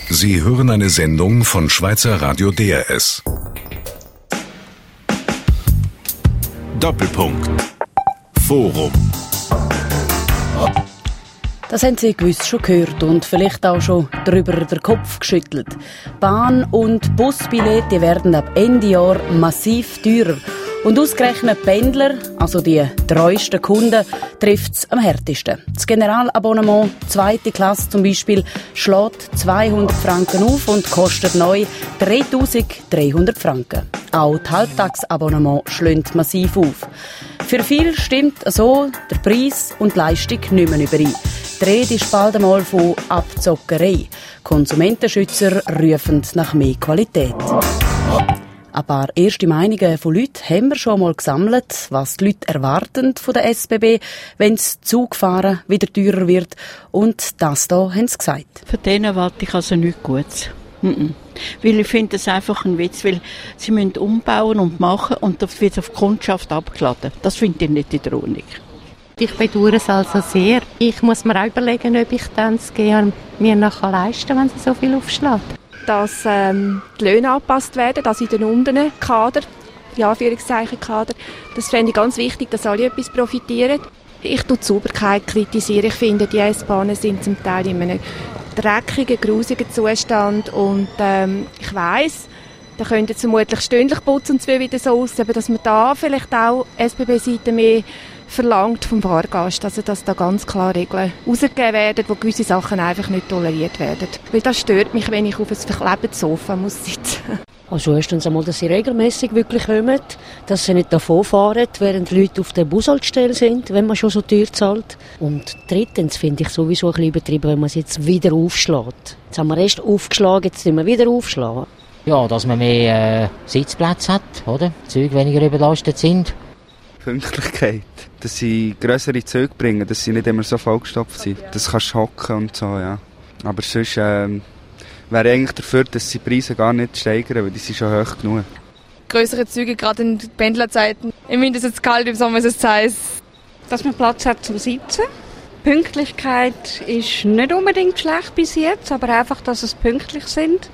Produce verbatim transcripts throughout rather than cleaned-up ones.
Sie hören eine Sendung von Schweizer Radio D R S. Doppelpunkt. Forum. Das haben Sie gewiss schon gehört und vielleicht auch schon darüber den Kopf geschüttelt. Bahn- und Busbillette werden ab Ende Jahr massiv teurer. Und ausgerechnet Pendler, also die treuesten Kunden, trifft es am härtesten. Das Generalabonnement zweite Klasse zum Beispiel schlägt zweihundert Franken auf und kostet neu dreitausenddreihundert Franken. Auch das Halbtagsabonnement schlägt massiv auf. Für viele stimmt so der Preis und die Leistung nicht mehr überein. Die Rede ist bald einmal von Abzockerei. Konsumentenschützer rufen nach mehr Qualität. Ein paar erste Meinungen von Leuten haben wir schon mal gesammelt, was die Leute erwarten von der S B B, wenn das Zugfahren wieder teurer wird. Und das hier haben sie gesagt. Von denen erwarte ich also nichts Gutes. Mm-mm. Weil ich finde das einfach ein Witz, weil sie müssen umbauen und machen und das wird auf die Kundschaft abgeladen. Das finde ich nicht in der Ordnung. Ich bedauere es also sehr. Ich muss mir auch überlegen, ob ich dann das G R mir noch leisten kann, wenn sie so viel aufschlägt. Dass ähm, die Löhne angepasst werden, dass in den unteren Kader, ja, Anführungszeichen Kader, das fände ich ganz wichtig, dass alle etwas profitieren. Ich tue die Sauberkeit kritisieren. Ich finde, die S-Bahnen sind zum Teil in einem dreckigen, grusigen Zustand und ähm, ich weiss, da könnten vermutlich stündlich putzen und es wieder so aus, aber dass man da vielleicht auch S B B-Seite mehr verlangt vom Fahrgast, also dass da ganz klar Regeln rausgegeben werden, wo gewisse Sachen einfach nicht toleriert werden. Weil das stört mich, wenn ich auf ein verklebtes Sofa muss sitzen. Also erstens einmal, dass sie regelmäßig wirklich kommen, dass sie nicht davon fahren, während die Leute auf der Bushaltestelle sind, wenn man schon so teuer zahlt. Und drittens finde ich sowieso ein bisschen übertrieben, wenn man es jetzt wieder aufschlägt. Jetzt haben wir erst aufgeschlagen, jetzt müssen wir wieder aufschlagen. Ja, dass man mehr äh, Sitzplätze hat, oder? Die Züge weniger überlastet sind. Pünktlichkeit. Dass sie grössere Züge bringen, dass sie nicht immer so vollgestopft sind. Das kannst du hocken und so, ja. Aber sonst ähm, wäre ich eigentlich dafür, dass sie die Preise gar nicht steigern, weil die sind schon hoch genug. Größere Züge, gerade in Pendlerzeiten. Im Winter ist es kalt, im Sommer ist es heiß. Dass man Platz hat zum Sitzen. Pünktlichkeit ist nicht unbedingt schlecht bis jetzt, aber einfach, dass es pünktlich sind.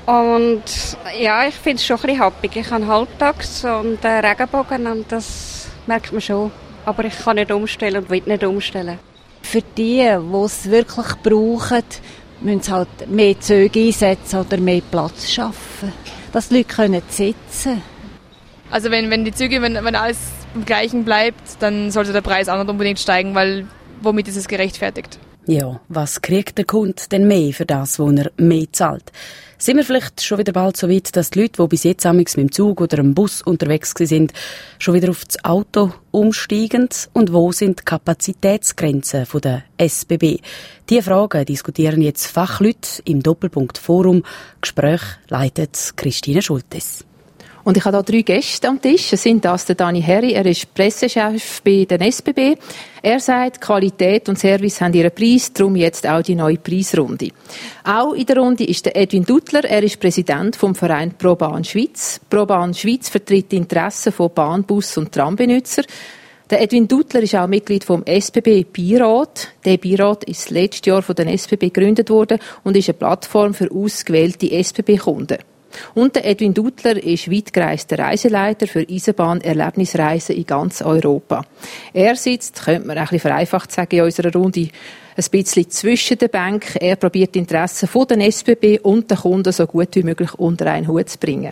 Und ja, ich finde es schon ein bisschen happig. Ich habe halbtags und äh, Regenbogen und das merkt man schon. Aber ich kann nicht umstellen und will nicht umstellen. Für die, die es wirklich brauchen, müssen sie halt mehr Züge einsetzen oder mehr Platz schaffen, dass die Leute können sitzen. Also wenn, wenn die Züge, wenn, wenn alles im Gleichen bleibt, dann sollte der Preis auch nicht unbedingt steigen, weil womit ist es gerechtfertigt? Ja, was kriegt der Kunde denn mehr für das, wo er mehr zahlt? Sind wir vielleicht schon wieder bald so weit, dass die Leute, die bis jetzt amigs mit dem Zug oder dem Bus unterwegs sind, schon wieder auf das Auto umsteigen? Und wo sind die Kapazitätsgrenzen der S B B? Diese Fragen diskutieren jetzt Fachleute im Doppelpunkt Forum. Gespräch leitet Christine Schultes. Und ich habe hier drei Gäste am Tisch. Es sind das der Dani Herri, er ist Pressechef bei den S B B. Er sagt, Qualität und Service haben ihren Preis, darum jetzt auch die neue Preisrunde. Auch in der Runde ist der Edwin Duttler, er ist Präsident vom Verein ProBahn Schweiz. ProBahn Schweiz vertritt die Interessen von Bahn-, Bus- und Trambenutzer. Der Edwin Duttler ist auch Mitglied vom S B B-Beirat. Der Beirat ist letztes Jahr von den S B B gegründet worden und ist eine Plattform für ausgewählte S B B-Kunden. Und der Edwin Duttler ist weitgereister Reiseleiter für Eisenbahn-Erlebnisreisen in ganz Europa. Er sitzt, könnte man ein bisschen vereinfacht sagen, in unserer Runde ein bisschen zwischen den Bänken. Er probiert die Interessen der S B B und der Kunden so gut wie möglich unter einen Hut zu bringen.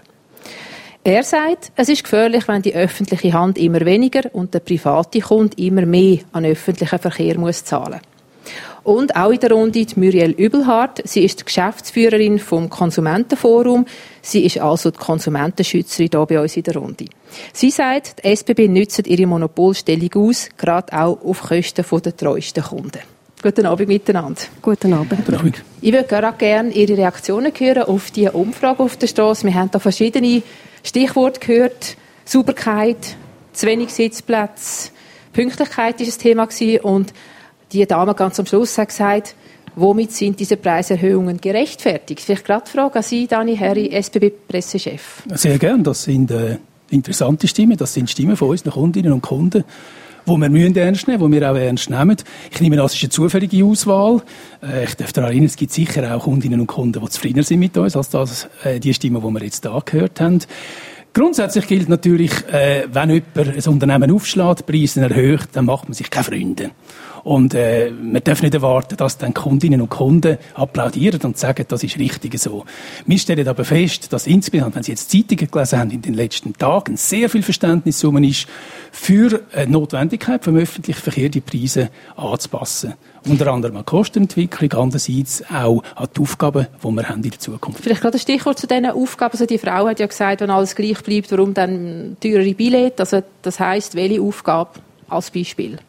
Er sagt, es ist gefährlich, wenn die öffentliche Hand immer weniger und der private Kunde immer mehr an öffentlichen Verkehr muss zahlen. Und auch in der Runde die Muriel Übelhardt. Sie ist die Geschäftsführerin vom Konsumentenforum. Sie ist also die Konsumentenschützerin hier bei uns in der Runde. Sie sagt, die S B B nutzt ihre Monopolstellung aus, gerade auch auf Kosten der treuesten Kunden. Guten Abend miteinander. Guten Abend. Ich würde gerne Ihre Reaktionen hören auf die Umfrage auf der Straße. Wir haben da verschiedene Stichworte gehört. Sauberkeit, zu wenig Sitzplätze, Pünktlichkeit war ein Thema gewesen und die Dame ganz am Schluss hat gesagt, womit sind diese Preiserhöhungen gerechtfertigt? Vielleicht gerade die Frage an Sie, Dani Herri, S B B-Pressechef. Sehr gern. Das sind äh, interessante Stimmen. Das sind Stimmen von unseren Kundinnen und Kunden. wo wir müssen ernst nehmen, wo wir auch ernst nehmen. Ich nehme an, es ist eine zufällige Auswahl. Äh, ich darf daran erinnern, es gibt sicher auch Kundinnen und Kunden, die zufriedener sind mit uns, als das, äh, die Stimme, die wir jetzt da gehört haben. Grundsätzlich gilt natürlich, äh, wenn jemand ein Unternehmen aufschlägt, Preise erhöht, dann macht man sich keine Freunde. Und äh, wir dürfen nicht erwarten, dass dann Kundinnen und Kunden applaudieren und sagen, das ist richtig so. Wir stellen aber fest, dass insbesondere, wenn Sie jetzt Zeitungen gelesen haben, in den letzten Tagen sehr viel Verständnis um ist, für eine Notwendigkeit vom öffentlichen Verkehr die Preise anzupassen. Unter anderem an die Kostenentwicklung, andererseits auch an die Aufgaben, die wir haben in der Zukunft. Vielleicht gerade ein Stichwort zu diesen Aufgaben. Also die Frau hat ja gesagt, wenn alles gleich bleibt, warum dann teurere Billette? Also das heisst, welche Aufgabe als Beispiel?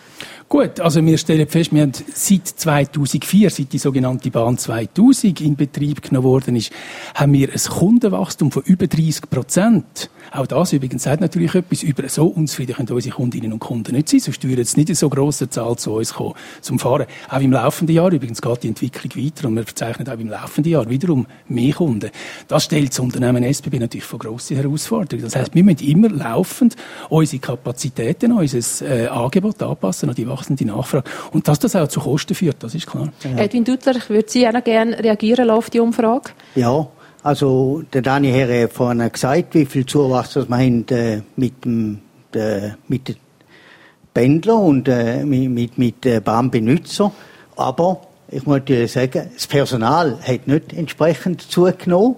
Gut, also wir stellen fest, wir haben seit zweitausendvier, seit die sogenannte Bahn zweitausend in Betrieb genommen worden ist, haben wir ein Kundenwachstum von über dreißig Prozent. Auch das übrigens sagt natürlich etwas über so unzufrieden können unsere Kundinnen und Kunden nicht sein, sonst würden jetzt nicht in so grosser Zahl zu uns kommen, zum Fahren. Auch im laufenden Jahr übrigens geht die Entwicklung weiter und wir verzeichnen auch im laufenden Jahr wiederum mehr Kunden. Das stellt das Unternehmen S B B natürlich vor grosse Herausforderungen. Das heisst, wir müssen immer laufend unsere Kapazitäten, unser äh, Angebot anpassen an die wachsende Nachfrage. Und dass das auch zu Kosten führt, das ist klar. Ja. Edwin Duttler, ich würde Sie auch noch gerne reagieren auf die Umfrage. Ja. Also, der Dani Herr hat vorhin gesagt, wie viel Zuwachs wir haben äh, mit dem, äh, mit den Pendlern und äh, mit, mit, mit den Bahnbenutzern. Aber, ich muss dir sagen, das Personal hat nicht entsprechend zugenommen.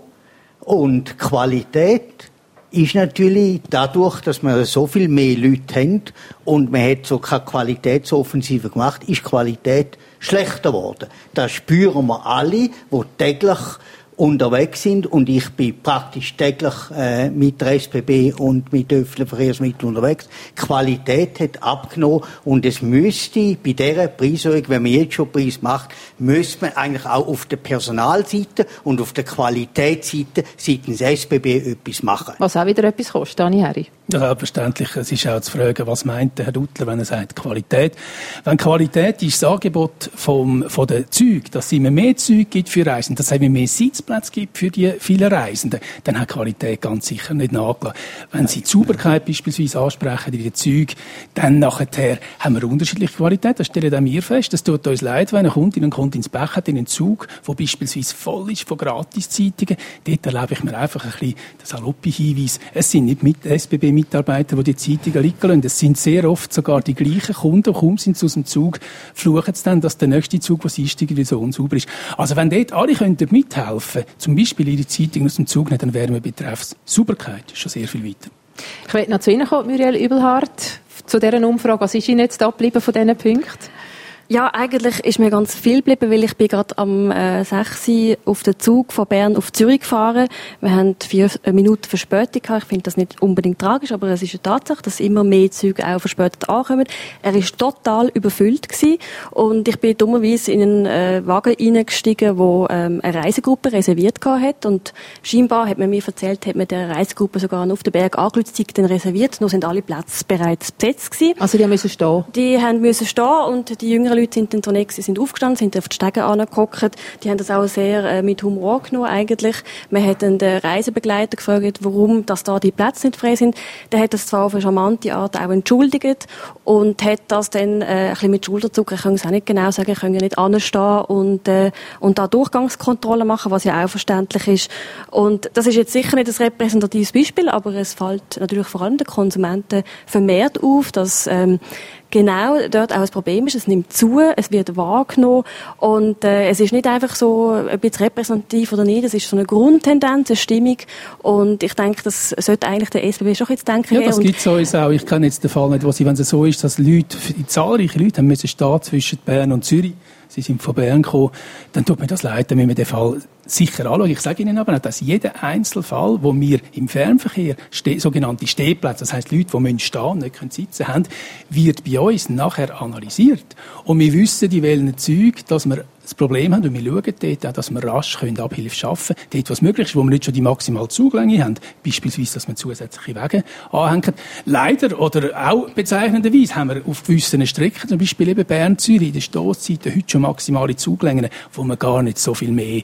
Und die Qualität ist natürlich dadurch, dass wir so viel mehr Leute haben und man hat so keine Qualitätsoffensive gemacht, ist die Qualität schlechter geworden. Das spüren wir alle, die täglich unterwegs sind und ich bin praktisch täglich äh, mit der S B B und mit öffentlichen Verkehrsmitteln unterwegs. Die Qualität hat abgenommen und es müsste bei dieser Preiserhöhung, wenn man jetzt schon Preis macht, müsste man eigentlich auch auf der Personalseite und auf der Qualitätsseite seitens S B B etwas machen. Was auch wieder etwas kostet, Dani Herri. Ja, selbstverständlich. Es ist auch zu fragen, was meint der Herr Duttler, wenn er sagt Qualität. Wenn Qualität ist das Angebot vom, von den Zügen, dass es immer mehr Züge gibt für Reisende, dass es immer mehr Sitzplätze gibt für die vielen Reisenden, dann hat Qualität ganz sicher nicht nachgelassen. Wenn Sie die Sauberkeit beispielsweise ansprechen in den Zügen, dann nachher haben wir unterschiedliche Qualität. Das stellen auch wir fest. Es tut uns leid, wenn eine Kundin und Kunde ins Bett hat in einen Zug, der beispielsweise voll ist von Gratiszeitungen. Dort erlebe ich mir einfach ein bisschen den saloppen Hinweis. Es sind nicht mit S B B-Mitarbeiter, die die Zeitungen liegen lassen. Es sind sehr oft sogar die gleichen Kunden. Kaum sind sie aus dem Zug, fluchen sie dann, dass der nächste Zug, der sie einsteigen, so unsauber ist. Also wenn dort alle könnten mithelfen, zum Beispiel ihre Zeitung aus dem Zug nehmen, dann wären wir betreffs Sauberkeit schon sehr viel weiter. Ich möchte noch zu Ihnen kommen, Muriel Übelhardt, zu dieser Umfrage. Was ist Ihnen jetzt da geblieben von diesen Punkten? Ja, eigentlich ist mir ganz viel geblieben, weil ich bin gerade am äh, sechs Uhr auf den Zug von Bern auf Zürich gefahren. Wir haben vier Minuten Verspätung gehabt. Ich finde das nicht unbedingt tragisch, aber es ist eine Tatsache, dass immer mehr Züge auch verspätet ankommen. Er war total überfüllt gewesen und ich bin dummerweise in einen äh, Wagen reingestiegen, wo ähm, eine Reisegruppe reserviert gehabt hat und scheinbar hat man mir erzählt, hat man der Reisegruppe sogar noch auf den Berg angerufen, die dann reserviert, noch sind alle Plätze bereits besetzt gewesen. Also die müssen stehen? Die haben müssen stehen und die jüngeren Leute sind dann zunächst, sie sind aufgestanden, sind auf die Stege angehockt. Die haben das auch sehr äh, mit Humor genommen eigentlich. Man hat dann den Reisebegleiter gefragt, warum dass da die Plätze nicht frei sind. Der hat das zwar auf eine charmante Art auch entschuldigt und hat das dann äh, ein bisschen mit Schulterzucken, ich kann es auch nicht genau sagen, ich kann ja nicht anstehen und, äh, und da Durchgangskontrollen machen, was ja auch verständlich ist. Und das ist jetzt sicher nicht ein repräsentatives Beispiel, aber es fällt natürlich vor allem den Konsumenten vermehrt auf, dass ähm, genau dort auch ein Problem ist. Es nimmt zu, es wird wahrgenommen und äh, es ist nicht einfach so ein bisschen repräsentativ oder nicht, es ist so eine Grundtendenz, eine Stimmung und ich denke, das sollte eigentlich der S B B schon jetzt denken. Ja, das gibt es uns auch. Ich kenne jetzt den Fall nicht, wo sie, wenn es so ist, dass Leute, zahlreiche Leute haben müssen stehen zwischen Bern und Zürich. Sie sind von Bern gekommen, dann tut mir das leid, dann müssen wir den Fall sicher anschauen. Ich sage Ihnen aber auch, dass jeder Einzelfall, wo wir im Fernverkehr ste- sogenannte Stehplätze, das heisst Leute, die müssen stehen, nicht können sitzen haben, wird bei uns nachher analysiert. Und wir wissen, die welchen Züge, dass wir das Problem haben, und wir schauen dort auch, dass wir rasch Abhilfe schaffen können. Dort, was möglich ist, wo wir nicht schon die maximale Zuglänge haben, beispielsweise, dass wir zusätzliche Wege anhängen. Leider, oder auch bezeichnenderweise, haben wir auf gewissen Strecken, zum Beispiel eben Bern-Zürich, in den Stosszeiten heute schon maximale Zuglängen, wo wir gar nicht so viel mehr, so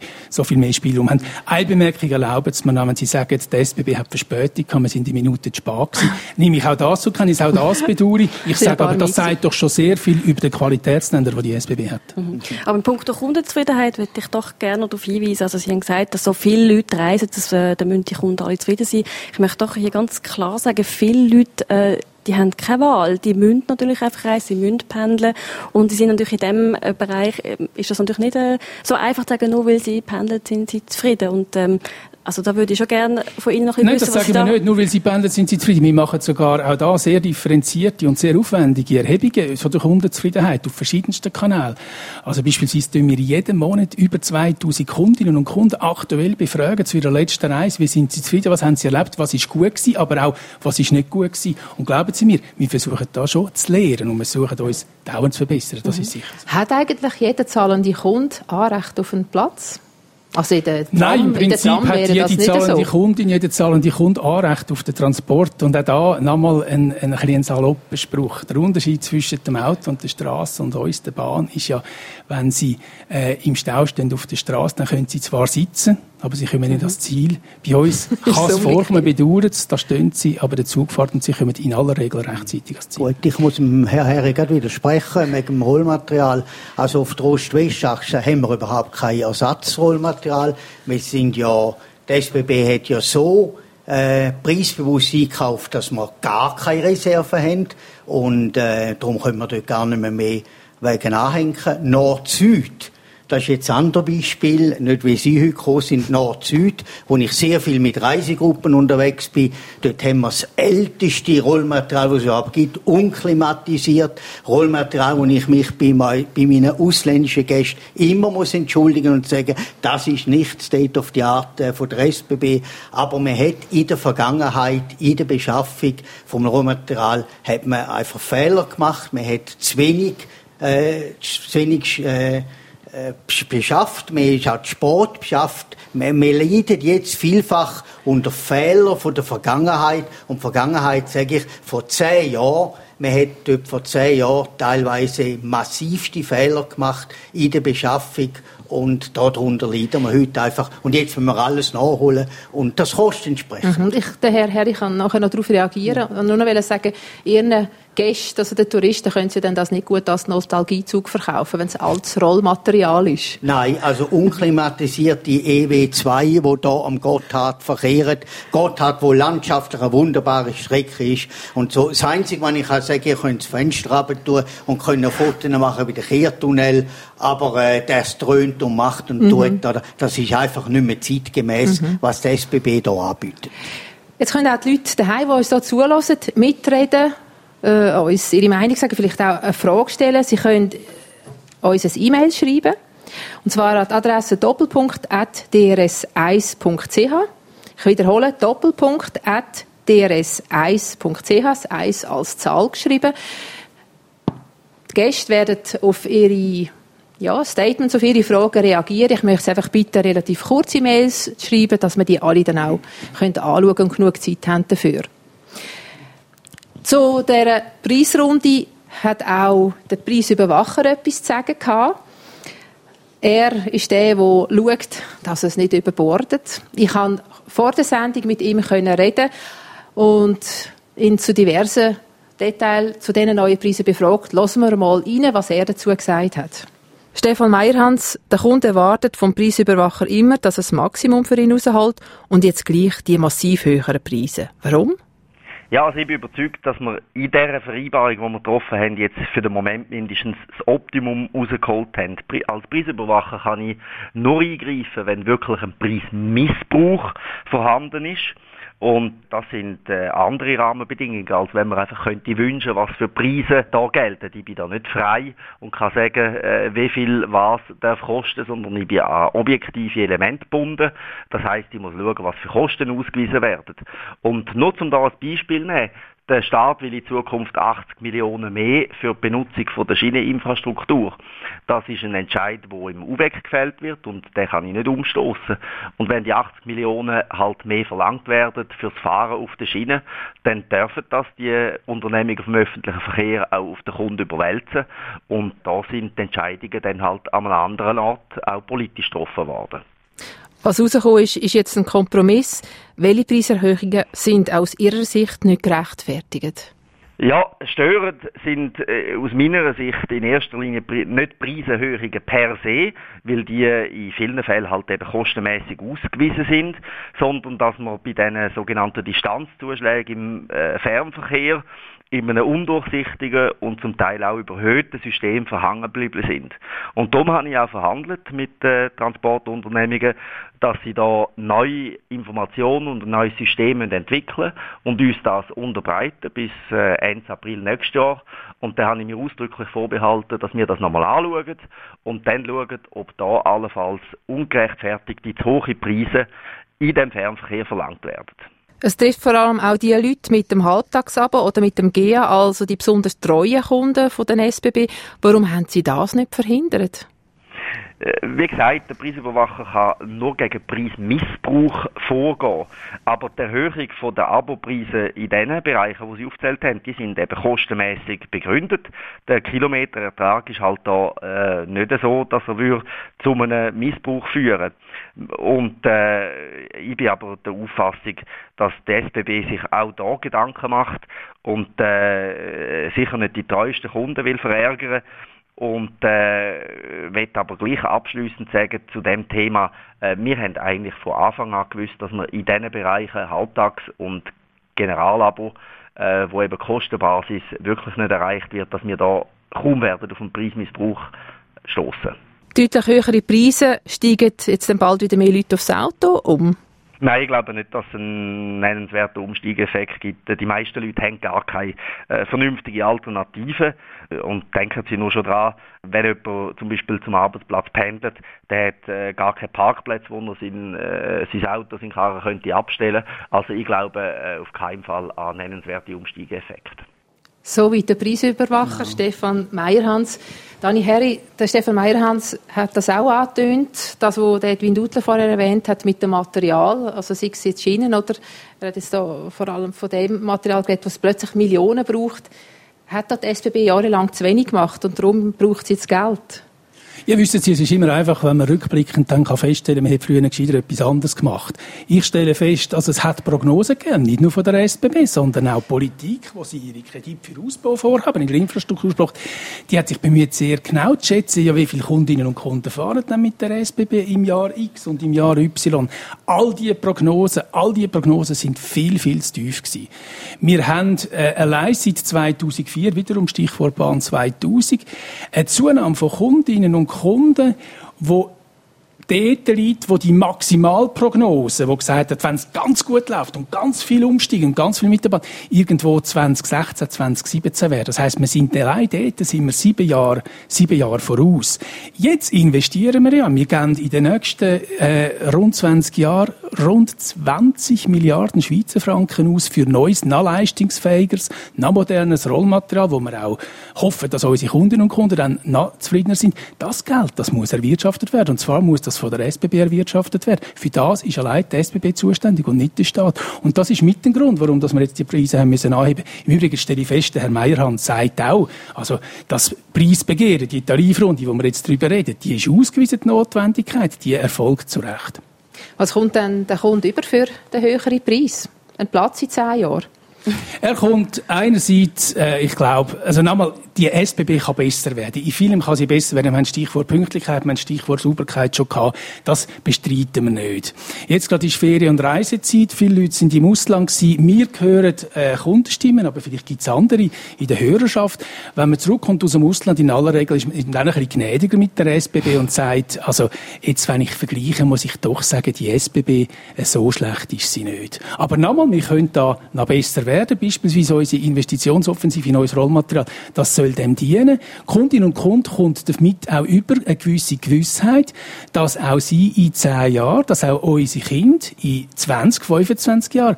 viel mehr Spielraum haben. Eine Bemerkung erlauben Sie mir noch, wenn Sie sagen, der S B B hat Verspätung, wir sind die Minute zu spät gewesen. Nehme ich auch das so, kann ich auch das bedauern. Ich sage aber, das sagt doch schon sehr viel über den Qualitätsländer, die die S B B hat. Mhm. Aber im Punkt der Kundenzufriedenheit würde ich doch gerne noch darauf hinweisen. Also Sie haben gesagt, dass so viele Leute reisen, dass äh, da müssen die Kunden alle zufrieden sein. Ich möchte doch hier ganz klar sagen, viele Leute, äh, die haben keine Wahl. Die müssen natürlich einfach reisen, sie müssen pendeln. Und die sind natürlich in diesem äh, Bereich, äh, ist das natürlich nicht äh, so einfach zu sagen, nur weil sie pendeln, sind sie zufrieden. Und ähm, also da würde ich schon gerne von Ihnen noch ein bisschen wissen, was Nein, das sagen wir nicht. Nur weil Sie pendeln, sind Sie zufrieden. Wir machen sogar auch da sehr differenzierte und sehr aufwendige Erhebungen von der Kundenzufriedenheit auf verschiedensten Kanälen. Also beispielsweise tun wir jeden Monat über zweitausend Kundinnen und Kunden aktuell befragen zu ihrer letzten Reise. Wie sind Sie zufrieden? Was haben Sie erlebt? Was ist gut gewesen? Aber auch, was ist nicht gut gewesen? Und glauben Sie mir, wir versuchen da schon zu lernen und wir versuchen uns dauernd zu verbessern. Das mhm. ist sicher so. Hat eigentlich jeder zahlende Kunde Anrecht auf einen Platz? Also in der Tram, Nein, im Prinzip in der hat jede zahlende so. Kundin, jede zahlende Kunde Anrecht auf den Transport. Und auch da nochmal ein, ein, ein salopper Spruch. Der Unterschied zwischen dem Auto und der Straße und uns, der Bahn, ist ja, wenn Sie äh, im Stau stehen auf der Straße, dann können Sie zwar sitzen, aber Sie kommen nicht ans Ziel. Bei uns kann es vorkommen, bedauert es, da stehen Sie, aber der Zug fährt und Sie kommen in aller Regel rechtzeitig ans Ziel. Gut, ich muss dem Herrn Herri gerade widersprechen, wegen dem Rollmaterial. Also auf der Ost-West-Achse haben wir überhaupt kein Ersatzrollmaterial. Wir sind ja, der S B B hat ja so äh, preisbewusst einkauft, dass wir gar keine Reserve haben. Und äh, darum können wir dort gar nicht mehr, mehr wegen anhängen. Nord-Süd. Das ist jetzt ein anderes Beispiel, nicht wie Sie heute gekommen sind, Nord-Süd, wo ich sehr viel mit Reisegruppen unterwegs bin. Dort haben wir das älteste Rollmaterial, das es überhaupt gibt, unklimatisiert. Rollmaterial, wo ich mich bei, mein, bei meinen ausländischen Gästen immer muss entschuldigen und sagen, das ist nicht State of the Art äh, von der S B B. Aber man hat in der Vergangenheit, in der Beschaffung vom Rollmaterial, hat man einfach Fehler gemacht. Man hat zu wenig, äh, zu wenig, äh, beschafft, man hat Sport beschafft, man, man leidet jetzt vielfach unter Fehlern von der Vergangenheit. Und Vergangenheit sage ich, vor zehn Jahren, man hat dort vor zehn Jahren teilweise massivste Fehler gemacht in der Beschaffung und darunter leiden wir heute einfach. Und jetzt müssen wir alles nachholen und das kostet entsprechend. Mhm. Ich, der Herr Herr, ich kann nachher noch darauf reagieren und nur noch sagen, Ihren Gästen, also den Touristen, können Sie denn das nicht gut als Nostalgiezug verkaufen, wenn es altes Rollmaterial ist? Nein, also unklimatisierte E W zwei, die hier am Gotthard verkehren. Gotthard, wo landschaftlich eine wunderbare Strecke ist. Und so, das Einzige, was ich kann sagen, ihr könnt das Fenster runter tun und könnt Fotos machen wie der Kehrtunnel, aber äh, das dröhnt und macht und mhm. tut. Das ist einfach nicht mehr zeitgemäß, mhm. was der S B B hier anbietet. Jetzt können auch die Leute daheim, die uns hier zulassen, mitreden, äh, uns ihre Meinung sagen, vielleicht auch eine Frage stellen. Sie können uns ein E-Mail schreiben, und zwar an die Adresse doppelpunkt at d r s eins punkt c h. Ich wiederhole, doppelpunkt at d r s eins punkt c h, das eins als Zahl geschrieben. Die Gäste werden auf ihre ja, Statements, auf Ihre Fragen reagieren. Ich möchte einfach bitten, relativ kurze Mails zu schreiben, dass wir die alle dann auch anschauen können und genug Zeit haben dafür. Zu dieser Preisrunde hat auch der Preisüberwacher etwas zu sagen gehabt. Er ist der, der schaut, dass es nicht überbordet. Ich konnte vor der Sendung mit ihm reden und ihn zu diversen Details zu diesen neuen Preisen befragt. Hören wir mal rein, was er dazu gesagt hat. Stefan Meyerhans, der Kunde erwartet vom Preisüberwacher immer, dass er das Maximum für ihn raushält und jetzt gleich die massiv höheren Preise. Warum? Ja, also ich bin überzeugt, dass wir in dieser Vereinbarung, die wir getroffen haben, jetzt für den Moment mindestens das Optimum rausgeholt haben. Als Preisüberwacher kann ich nur eingreifen, wenn wirklich ein Preismissbrauch vorhanden ist. Und das sind äh, andere Rahmenbedingungen, als wenn man einfach könnte wünschen, was für Preise da gelten. Ich bin da nicht frei und kann sagen, äh, wie viel was darf kosten, sondern ich bin an objektive Elemente gebunden. Das heisst, ich muss schauen, was für Kosten ausgewiesen werden. Und nur um da ein Beispiel zu nehmen, der Staat will in Zukunft achtzig Millionen mehr für die Benutzung von der Schieneninfrastruktur. Das ist ein Entscheid, der im U W E C gefällt wird und den kann ich nicht umstoßen. Und wenn die achtzig Millionen halt mehr verlangt werden fürs Fahren auf der Schiene, dann dürfen das die Unternehmungen vom öffentlichen Verkehr auch auf den Kunden überwälzen. Und da sind die Entscheidungen dann halt an einem anderen Ort auch politisch getroffen worden. Was rausgekommen ist, ist jetzt ein Kompromiss. Welche Preiserhöhungen sind aus Ihrer Sicht nicht gerechtfertigt? Ja, störend sind äh, aus meiner Sicht in erster Linie Pri- nicht Preiserhöhungen per se, weil die in vielen Fällen halt eben kostenmäßig ausgewiesen sind, sondern dass man bei diesen sogenannten Distanzzuschlägen im äh, Fernverkehr in einem undurchsichtigen und zum Teil auch überhöhten System verhangen geblieben sind. Und darum habe ich auch verhandelt mit äh, Transportunternehmungen, dass sie da neue Informationen und ein neues System entwickeln und uns das unterbreiten bis äh, Ende April nächstes Jahr. Und dann habe ich mir ausdrücklich vorbehalten, dass wir das nochmal anschauen und dann schauen, ob da allenfalls ungerechtfertigte zu hohe Preise in dem Fernverkehr verlangt werden. Es trifft vor allem auch die Leute mit dem Halbtagsabo oder mit dem G E A, also die besonders treuen Kunden von den S B B. Warum haben Sie das nicht verhindert? Wie gesagt, der Preisüberwacher kann nur gegen Preismissbrauch vorgehen. Aber die Erhöhung der Abopreise in den Bereichen, die Sie aufgezählt haben, die sind eben kostenmäßig begründet. Der Kilometerertrag ist halt da äh, nicht so, dass er würde zu einem Missbrauch führen. Und äh, ich bin aber der Auffassung, dass die S B B sich auch da Gedanken macht und äh, sicher nicht die treuesten Kunden will verärgern. Und äh, möchte aber gleich abschliessend sagen zu dem Thema, äh, wir haben eigentlich von Anfang an gewusst, dass wir in diesen Bereichen Halbtags- und Generalabo, äh, wo eben Kostenbasis wirklich nicht erreicht wird, dass wir da kaum werden auf einen Preismissbrauch stoßen. Deutlich höhere Preise, steigen jetzt dann bald wieder mehr Leute aufs Auto um? Nein, ich glaube nicht, dass es einen nennenswerten Umsteigeeffekt gibt. Die meisten Leute haben gar keine äh, vernünftige Alternative. Und denken Sie nur schon dran, wenn jemand zum Beispiel zum Arbeitsplatz pendelt, der hat äh, gar keinen Parkplatz, wo er sein, äh, sein Auto, seine Karre könnte abstellen. Also ich glaube äh, auf keinen Fall an nennenswerte Umsteigeeffekte. Soweit der Preisüberwacher, ja. Stefan Meyerhans. Dani Herri, der Stefan Meyerhans hat das auch angetönt, das, was Edwin Duttler vorher erwähnt hat mit dem Material, also sei es jetzt Schienen oder er hat jetzt da vor allem von dem Material geredet, was plötzlich Millionen braucht. Hat das die S B B jahrelang zu wenig gemacht und darum braucht sie jetzt Geld? Ja, wissen Sie, es ist immer einfach, wenn man rückblickend dann feststellen kann, man hat früher gescheiter etwas anderes gemacht. Ich stelle fest, also es hat Prognosen gegeben, nicht nur von der S B B, sondern auch Politik, wo sie ihre Kredite für Ausbau vorhaben, in der Infrastruktur gesprochen, die hat sich bemüht, sehr genau zu schätzen, ja, wie viele Kundinnen und Kunden fahren dann mit der S B B im Jahr X und im Jahr Y. All diese Prognosen, all diese Prognosen sind viel, viel zu tief gewesen. Wir haben äh, allein seit zweitausendvier, wiederum Stichwort Bahn zweitausend, eine Zunahme von Kundinnen und Kunden, die dort liegt, wo die Maximalprognose, die gesagt hat, wenn es ganz gut läuft und ganz viel umsteigen und ganz viel Mitarbeiter, irgendwo zwanzig sechzehn, zwanzig siebzehn wäre. Das heisst, wir sind allein dort, sind wir sieben Jahre, sieben Jahre voraus. Jetzt investieren wir ja. Wir geben in den nächsten äh, rund zwanzig Jahren rund zwanzig Milliarden Schweizer Franken aus für neues, noch leistungsfähigeres, noch modernes Rollmaterial, wo wir auch hoffen, dass unsere Kundinnen und Kunden dann noch zufriedener sind. Das Geld, das muss erwirtschaftet werden. Und zwar muss das von der S B B erwirtschaftet werden. Für das ist allein die S B B zuständig und nicht der Staat. Und das ist mit dem Grund, warum wir jetzt die Preise haben müssen anheben. Im Übrigen stelle ich fest, der Herr Meyerhans sagt auch, also das Preisbegehren, die Tarifrunde, wo wir jetzt darüber reden, die ist ausgewiesen, die Notwendigkeit, die erfolgt zu Recht. Was kommt denn der Kunde über für den höheren Preis? Ein Platz in zehn Jahren? Er kommt einerseits, äh, ich glaube, also nochmal, die S B B kann besser werden. In vielem kann sie besser werden. Wir haben Stichwort Pünktlichkeit, wir haben Stichwort Sauberkeit schon gehabt. Das bestreiten wir nicht. Jetzt gerade ist Ferien- und Reisezeit. Viele Leute sind im Ausland gewesen. Wir hören äh, Kundenstimmen, aber vielleicht gibt es andere in der Hörerschaft. Wenn man zurückkommt aus dem Ausland, in aller Regel ist man dann ein bisschen gnädiger mit der S B B und sagt, also jetzt, wenn ich vergleiche, muss ich doch sagen, die S B B, äh, so schlecht ist sie nicht. Aber nochmal, wir können da noch besser werden. Beispielsweise unsere Investitionsoffensive in neues Rollmaterial. Das soll dem dienen. Kundinnen und Kunden kommt damit auch über eine gewisse Gewissheit, dass auch sie in zehn Jahren, dass auch unsere Kinder in zwanzig, fünfundzwanzig Jahren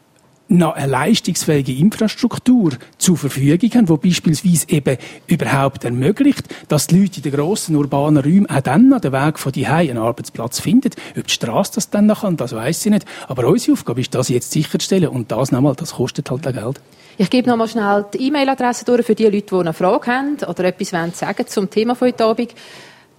noch eine leistungsfähige Infrastruktur zur Verfügung haben, die beispielsweise eben überhaupt ermöglicht, dass die Leute in den grossen urbanen Räumen auch dann an den Weg von die Hause einen Arbeitsplatz finden. Ob die Strasse das dann noch kann, das weiss ich nicht. Aber unsere Aufgabe ist, das jetzt sicherzustellen. Und das nochmal, das kostet halt auch Geld. Ich gebe noch mal schnell die E-Mail-Adresse durch für die Leute, die eine Frage haben oder etwas sagen wollen zum Thema von heute Abend.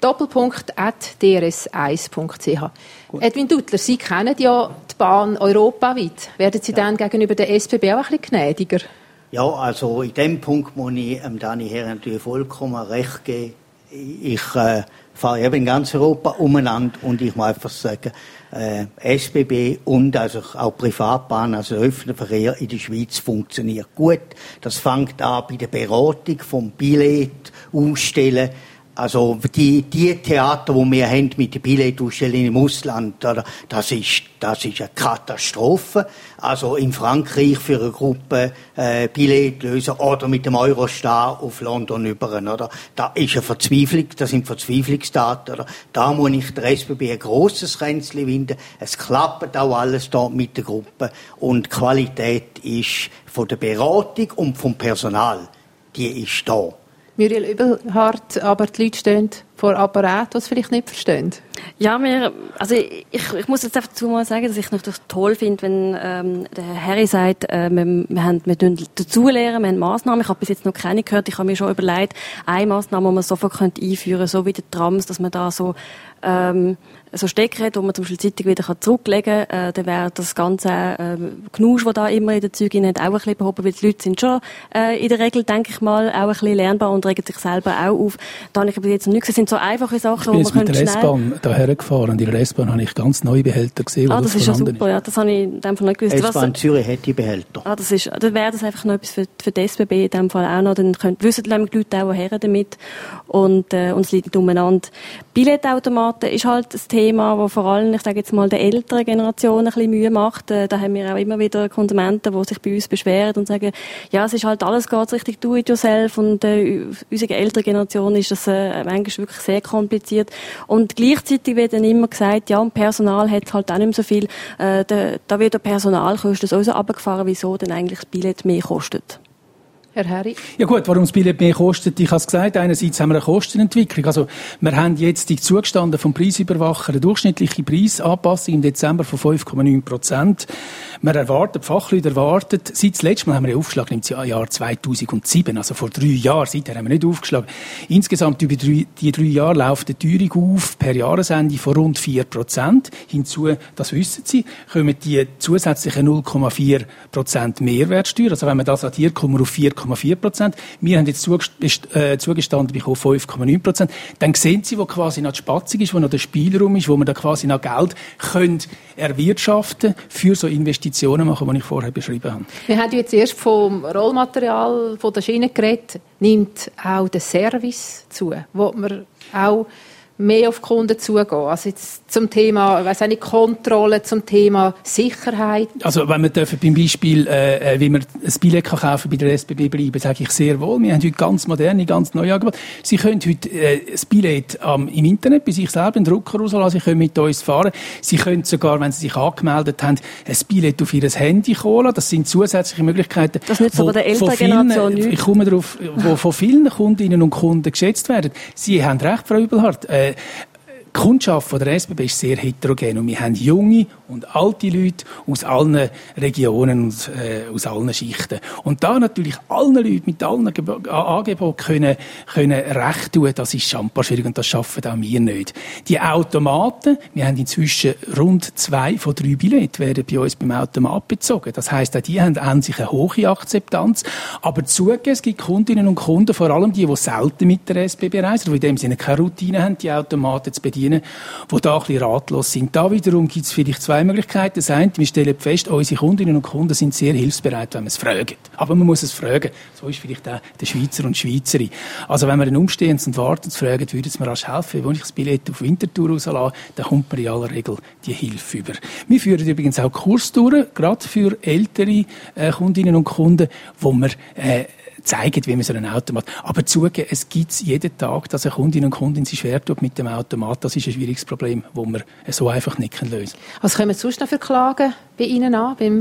doppelpunkt at d r s eins punkt c h. Edwin Duttler, Sie kennen ja die Bahn europaweit. Werden Sie ja. dann gegenüber der S B B auch ein bisschen gnädiger? Ja, also in dem Punkt muss ich ähm, Dani Herr natürlich vollkommen recht geben. Ich äh, fahre eben in ganz Europa umeinander und ich muss einfach sagen, äh, S B B und also auch Privatbahnen, also öffentlicher Verkehr in der Schweiz funktioniert gut. Das fängt an bei der Beratung vom Billett ausstellen. Also die, die Theater, die wir haben mit den Billettausstellungen im Ausland, oder, das ist, das ist eine Katastrophe. Also in Frankreich für eine Gruppe äh, Billett lösen oder mit dem Eurostar auf London über, oder? Da ist eine Verzweiflung, das sind Verzweiflungsdaten, oder? Da muss ich der S B B ein grosses Ränzchen winden. Es klappt auch alles da mit der Gruppe und die Qualität ist von der Beratung und vom Personal, die ist da. Muriel Übelhardt, aber die Leute stehen vor Apparat, die es vielleicht nicht verstehen. Ja, wir, also ich, ich muss jetzt einfach dazu mal sagen, dass ich es natürlich toll finde, wenn ähm, der Harry sagt, äh, wir, wir, haben, wir dazulernen, wir haben Massnahmen. Ich habe bis jetzt noch keine gehört. Ich habe mir schon überlegt, eine Massnahme, die man sofort einführen könnte, so wie die Trams, dass man da so ähm, so Stecker hat, wo man zum Beispiel die Zeitung wieder zurücklegen kann, äh, dann wäre das ganze äh, Knusch, das da immer in den Zügen hat, auch ein bisschen behoben, weil die Leute sind schon äh, in der Regel, denke ich mal, auch ein bisschen lernbar und regen sich selber auch auf. Da habe ich aber jetzt noch nicht gesehen. Das sind so einfache Sachen, wo man schnell... Ich bin jetzt mit der S-Bahn daher gefahren und in der S-Bahn habe ich ganz neue Behälter gesehen. Ah, das, das ist ja super, ja, das habe ich in dem Fall nicht gewusst. S-Bahn Zürich hat die Behälter. Ah, das ist, dann wäre das einfach noch etwas für, für die S B B in dem Fall auch noch, dann können, wissen die Leute auch, woher damit und, äh, und es liegt umeinander. Billetautomaten ist halt ein Thema, das vor allem, ich sage jetzt mal, der älteren Generation ein bisschen Mühe macht. Da haben wir auch immer wieder Konsumenten, die sich bei uns beschweren und sagen, ja, es ist halt alles geht richtig do-it-yourself und äh, unsere ältere Generation ist das äh, manchmal wirklich sehr kompliziert. Und gleichzeitig wird dann immer gesagt, ja, und Personal hat halt auch nicht mehr so viel. Äh, da, da wird der Personalkosten sowieso runtergefahren, wieso denn eigentlich das Billett mehr kostet. Herr Harry? Ja gut, warum das Billett mehr kostet? Ich habe es gesagt, einerseits haben wir eine Kostenentwicklung. Also wir haben jetzt die zugestanden vom Preisüberwacher eine durchschnittliche Preisanpassung im Dezember von fünf Komma neun Prozent. Wir erwarten, die Fachleute erwarten, seit das letzte Mal haben wir einen Aufschlag im Jahr zweitausendsieben, also vor drei Jahren, seither haben wir nicht aufgeschlagen. Insgesamt über die drei Jahre läuft die Teuerung auf per Jahresende von rund vier Prozent. Hinzu, das wissen Sie, kommen die zusätzlichen null Komma vier Prozent Mehrwertsteuer. Also wenn man das addiert, kommen wir auf vier Komma vier Prozent. Wir haben jetzt zugestanden bekommen fünf Komma neun Prozent. Dann sehen Sie, wo quasi noch die Spatzung ist, wo noch der Spielraum ist, wo man da quasi noch Geld können erwirtschaften für so Investitionen machen, die ich vorher beschrieben habe. Wir haben jetzt erst vom Rollmaterial von der Schiene geredet. Nimmt auch der Service zu, wo man auch mehr auf die Kunden zugehen. Also jetzt zum Thema, ich weiss auch nicht, Kontrolle, zum Thema Sicherheit. Also wenn wir dürfen beim Beispiel, äh, wie man ein Billett kann kaufen bei der S B B bleiben, sage ich sehr wohl. Wir haben heute ganz moderne, ganz neue Angebote. Sie können heute äh, das Billett ähm, im Internet bei sich selber einen Drucker rauslassen, Sie können mit uns fahren. Sie können sogar, wenn Sie sich angemeldet haben, ein Billett auf Ihr Handy holen. Das sind zusätzliche Möglichkeiten. Das nützt aber der älteren Generation nicht. Ich komme darauf, wo von vielen Kundinnen und Kunden geschätzt werden. Sie haben recht, Frau Übelhardt. Äh, Die Kundschaft von der S B B ist sehr heterogen und wir haben junge und alte Leute aus allen Regionen und äh, aus allen Schichten. Und da natürlich allen Leuten mit allen Ge- Angeboten können, können recht tun, das ist schambar schwierig und das schaffen auch wir nicht. Die Automaten, wir haben inzwischen rund zwei von drei Billetten werden bei uns beim Automat bezogen. Das heisst, auch die haben an sich eine hohe Akzeptanz. Aber zugegeben, es gibt Kundinnen und Kunden, vor allem die, die selten mit der S B B reisen, die in dem Sinne keine Routine haben, die Automaten zu bedienen, die da ein bisschen ratlos sind. Da wiederum gibt es vielleicht zwei Möglichkeiten. Das eine, wir stellen fest, unsere Kundinnen und Kunden sind sehr hilfsbereit, wenn man es fragen. Aber man muss es fragen. So ist vielleicht auch der Schweizer und Schweizerin. Also wenn wir einen Umstehenden und Wartenden fragen, würde es mir rasch helfen. Wenn ich das Billett auf Winterthur rauslasse, dann kommt man in aller Regel die Hilfe über. Wir führen übrigens auch Kurstouren, gerade für ältere äh, Kundinnen und Kunden, wo wir äh, zeigen, wie man so einen Automat... Aber zugeben, es gibt jeden Tag, dass eine Kundin und Kundin sich schwer tut mit dem Automat. Das ist ein schwieriges Problem, das wir so einfach nicht lösen können. Was kommen sonst noch für Klagen bei Ihnen an, beim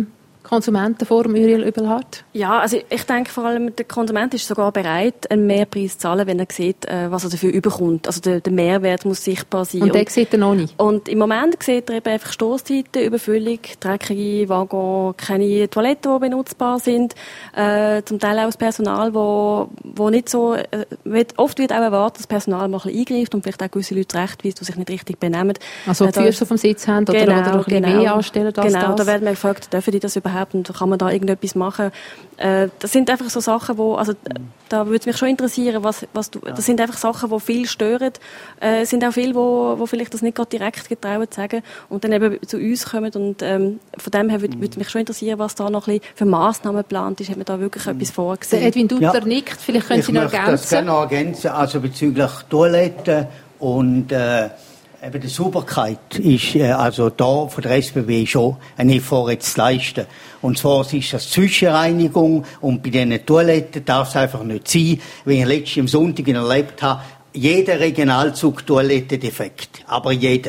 Konsumentenforum, Muriel Übelhardt? Ja, also ich denke vor allem, der Konsument ist sogar bereit, einen Mehrpreis zu zahlen, wenn er sieht, was er dafür überkommt. Also der, der Mehrwert muss sichtbar sein. Und den sieht er noch nicht? Und im Moment sieht er eben einfach Stosszeiten, Überfüllung, dreckige Waggons, keine Toiletten, die benutzbar sind, äh, zum Teil auch das Personal, wo, wo nicht so, äh, wird, oft wird auch erwartet, dass das Personal mal ein bisschen eingreift und vielleicht auch gewisse Leute zurechtweist, die sich nicht richtig benehmen. Also die äh, Füße auf dem Sitz haben oder, genau, oder ein bisschen genau, mehr anstellen als genau, das? Genau, da werden wir gefragt, dürfen die das überhaupt und kann man da irgendetwas machen? Äh, das sind einfach so Sachen, wo, also da würde es mich schon interessieren, was, was du, das sind einfach Sachen, die viel stören. Äh, es sind auch viele, wo, wo vielleicht das nicht gerade direkt getrauen zu sagen und dann eben zu uns kommen und ähm, von dem her würde, würde mich schon interessieren, was da noch ein bisschen für Massnahmen geplant ist, hat man da wirklich etwas vorgesehen? Der Edwin Duttler ja. nickt, vielleicht können ich Sie noch ergänzen. Ich möchte das gerne noch ergänzen, also bezüglich Toiletten und äh, eben die Sauberkeit ist äh, also da von der S B B schon ein Effort jetzt zu leisten. Und zwar ist das Zwischenreinigung und bei diesen Toiletten darf es einfach nicht sein, wie ich letztens am Sonntag erlebt habe, jeder Regionalzug Toilette defekt, aber jeder.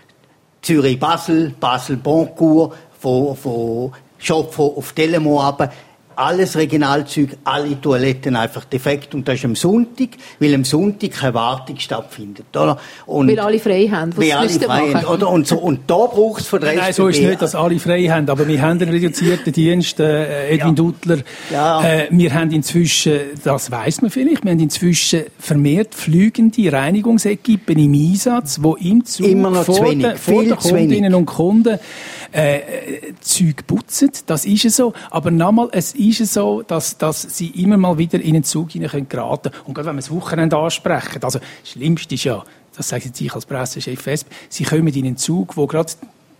Zürich-Basel, Basel-Boncourt, von, von Schopf auf Delemont runter, alles Regionalzüge, alle Toiletten einfach defekt. Und das ist am Sonntag, weil am Sonntag keine Wartung stattfindet. Oder? Und weil alle frei haben, was weil alle frei haben, oder? Und, so, und da braucht es von der Nein, S B B... Nein, so ist nicht, dass alle frei haben, aber wir haben einen reduzierten Dienst, äh, Edwin ja. Duttler. Ja. Äh, wir haben inzwischen, das weiss man vielleicht, wir haben inzwischen vermehrt fliegende Reinigungsequipen im Einsatz, die im Zug Immer noch vor, zu wenig, de, vor den Kundinnen und Kunden äh, Zeug putzen. Das ist es so. Aber nochmal, es ist so, dass, dass sie immer mal wieder in den Zug hinein geraten können. Und gerade wenn wir das Wochenende ansprechen, also das Schlimmste ist ja, das sage ich als Pressechef S P, sie kommen in einen Zug, wo gerade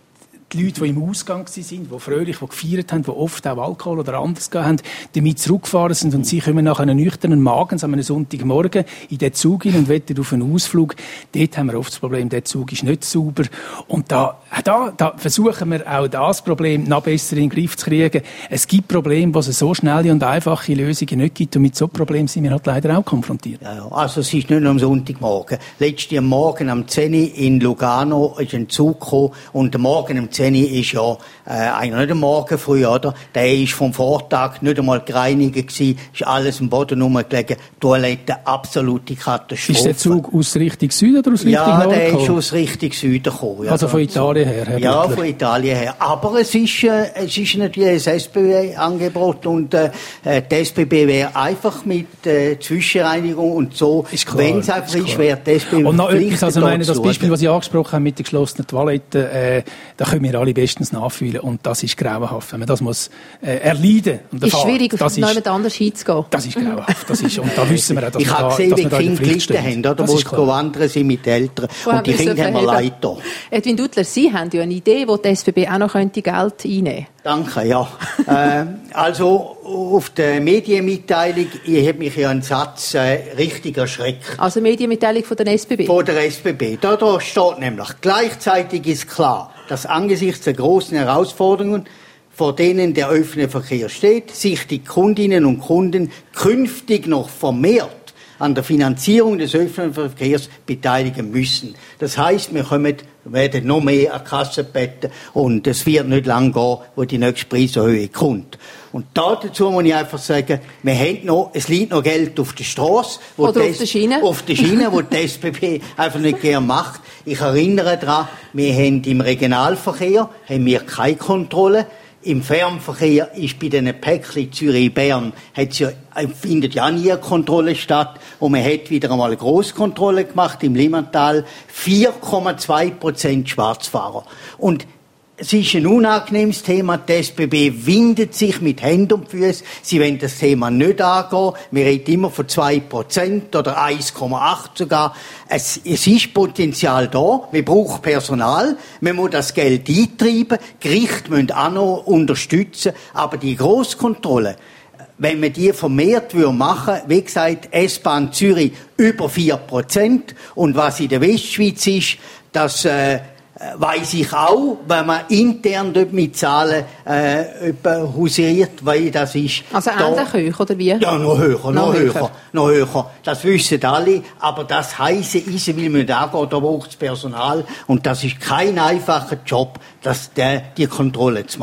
die Leute, die im Ausgang waren, die fröhlich, die gefeiert haben, die oft auch Alkohol oder anderes gehabt haben, damit zurückgefahren sind und sie kommen nach einem nüchternen Magen an einem Sonntagmorgen in den Zug hin und wollen auf einen Ausflug. Dort haben wir oft das Problem, der Zug ist nicht sauber. Und da, da, da versuchen wir auch das Problem noch besser in den Griff zu kriegen. Es gibt Probleme, wo es so schnelle und einfache Lösungen nicht gibt und mit so Problemen sind wir halt leider auch konfrontiert. Ja, also es ist nicht nur am Sonntagmorgen. Letztes Morgen am zehn Uhr in Lugano ist ein Zug gekommen und am Morgen am zehn Uhr ist ja äh, eigentlich nicht am Morgen früh, oder? Der ist vom Vortag nicht einmal gereinigt gewesen, ist alles am Boden rumgelegen, Toilette, absolute Katastrophe. Ist der Zug aus Richtung Süden oder aus Richtung ja, Norden? Ja, der gekommen? ist aus Richtung Süden gekommen. Ja, also von Italien her, Herr Ja, Butler. von Italien her. Aber es ist, äh, es ist natürlich ein S B B-Angebot und äh, die S B B wäre einfach mit äh, Zwischenreinigung und so, wenn es einfach ist, wäre die S B B und noch etwas, also meine, das Beispiel, was ich angesprochen habe mit den geschlossenen Toiletten, äh, da können wir alle bestens nachfühlen und das ist grauenhaft, wenn man das muss äh, erleiden muss. Ist schwierig, auf jemand anders hinzugehen. Das ist grauenhaft, das ist, und da wissen wir auch, dass ich wir habe da, gesehen, dass wie wir da Kinder gelitten haben, oder, wo sie wandern sind mit den Eltern und die Kinder haben wir leid da. Edwin Duttler, Sie haben ja eine Idee, wo die S B B auch noch könnte Geld einnehmen könnte. Danke, ja. äh, also auf der Medienmitteilung, ich habe mich ja einen Satz äh, richtig erschreckt. Also Medienmitteilung von der S B B? Von der S B B. Da, da steht nämlich, gleichzeitig ist klar, dass angesichts der großen Herausforderungen, vor denen der öffentliche Verkehr steht, sich die Kundinnen und Kunden künftig noch vermehrt an der Finanzierung des öffentlichen Verkehrs beteiligen müssen. Das heisst, wir kommen, werden noch mehr an Kassen betten und es wird nicht lang gehen, wo die nächste Preiserhöhung kommt. Und da dazu muss ich einfach sagen, wir haben noch, es liegt noch Geld auf der Straße. Oder auf der Schiene. Auf der Schiene, wo die S B B einfach nicht gern macht. Ich erinnere daran, wir haben im Regionalverkehr haben wir keine Kontrolle. Im Fernverkehr ist bei den Päckchen Zürich-Bern hat's ja, findet ja nie eine Kontrolle statt. Und man hat wieder einmal eine Grosskontrolle gemacht im Limmatal. vier Komma zwei Prozent Schwarzfahrer. Und es ist ein unangenehmes Thema. Die S B B windet sich mit Händen und Füßen. Sie wollen das Thema nicht angehen. Wir reden immer von zwei Prozent oder eins Komma acht sogar. Es, es ist Potenzial da. Wir brauchen Personal. Man muss das Geld eintreiben. Gerichte müssen auch noch unterstützen. Aber die Grosskontrolle, wenn man die vermehrt machen würde, wie gesagt, S-Bahn Zürich über vier Prozent. Und was in der Westschweiz ist, dass, äh, weiss ich auch, wenn man intern dort mit Zahlen äh, hausiert, weil das ist... Also ähnlich hoch, oder wie? Ja, noch höher, noch, noch höher. höher. Noch höher. Das wissen alle, aber das heisse ist, weil man da geht, da braucht es Personal und das ist kein einfacher Job, das, der, die Kontrolle zu machen.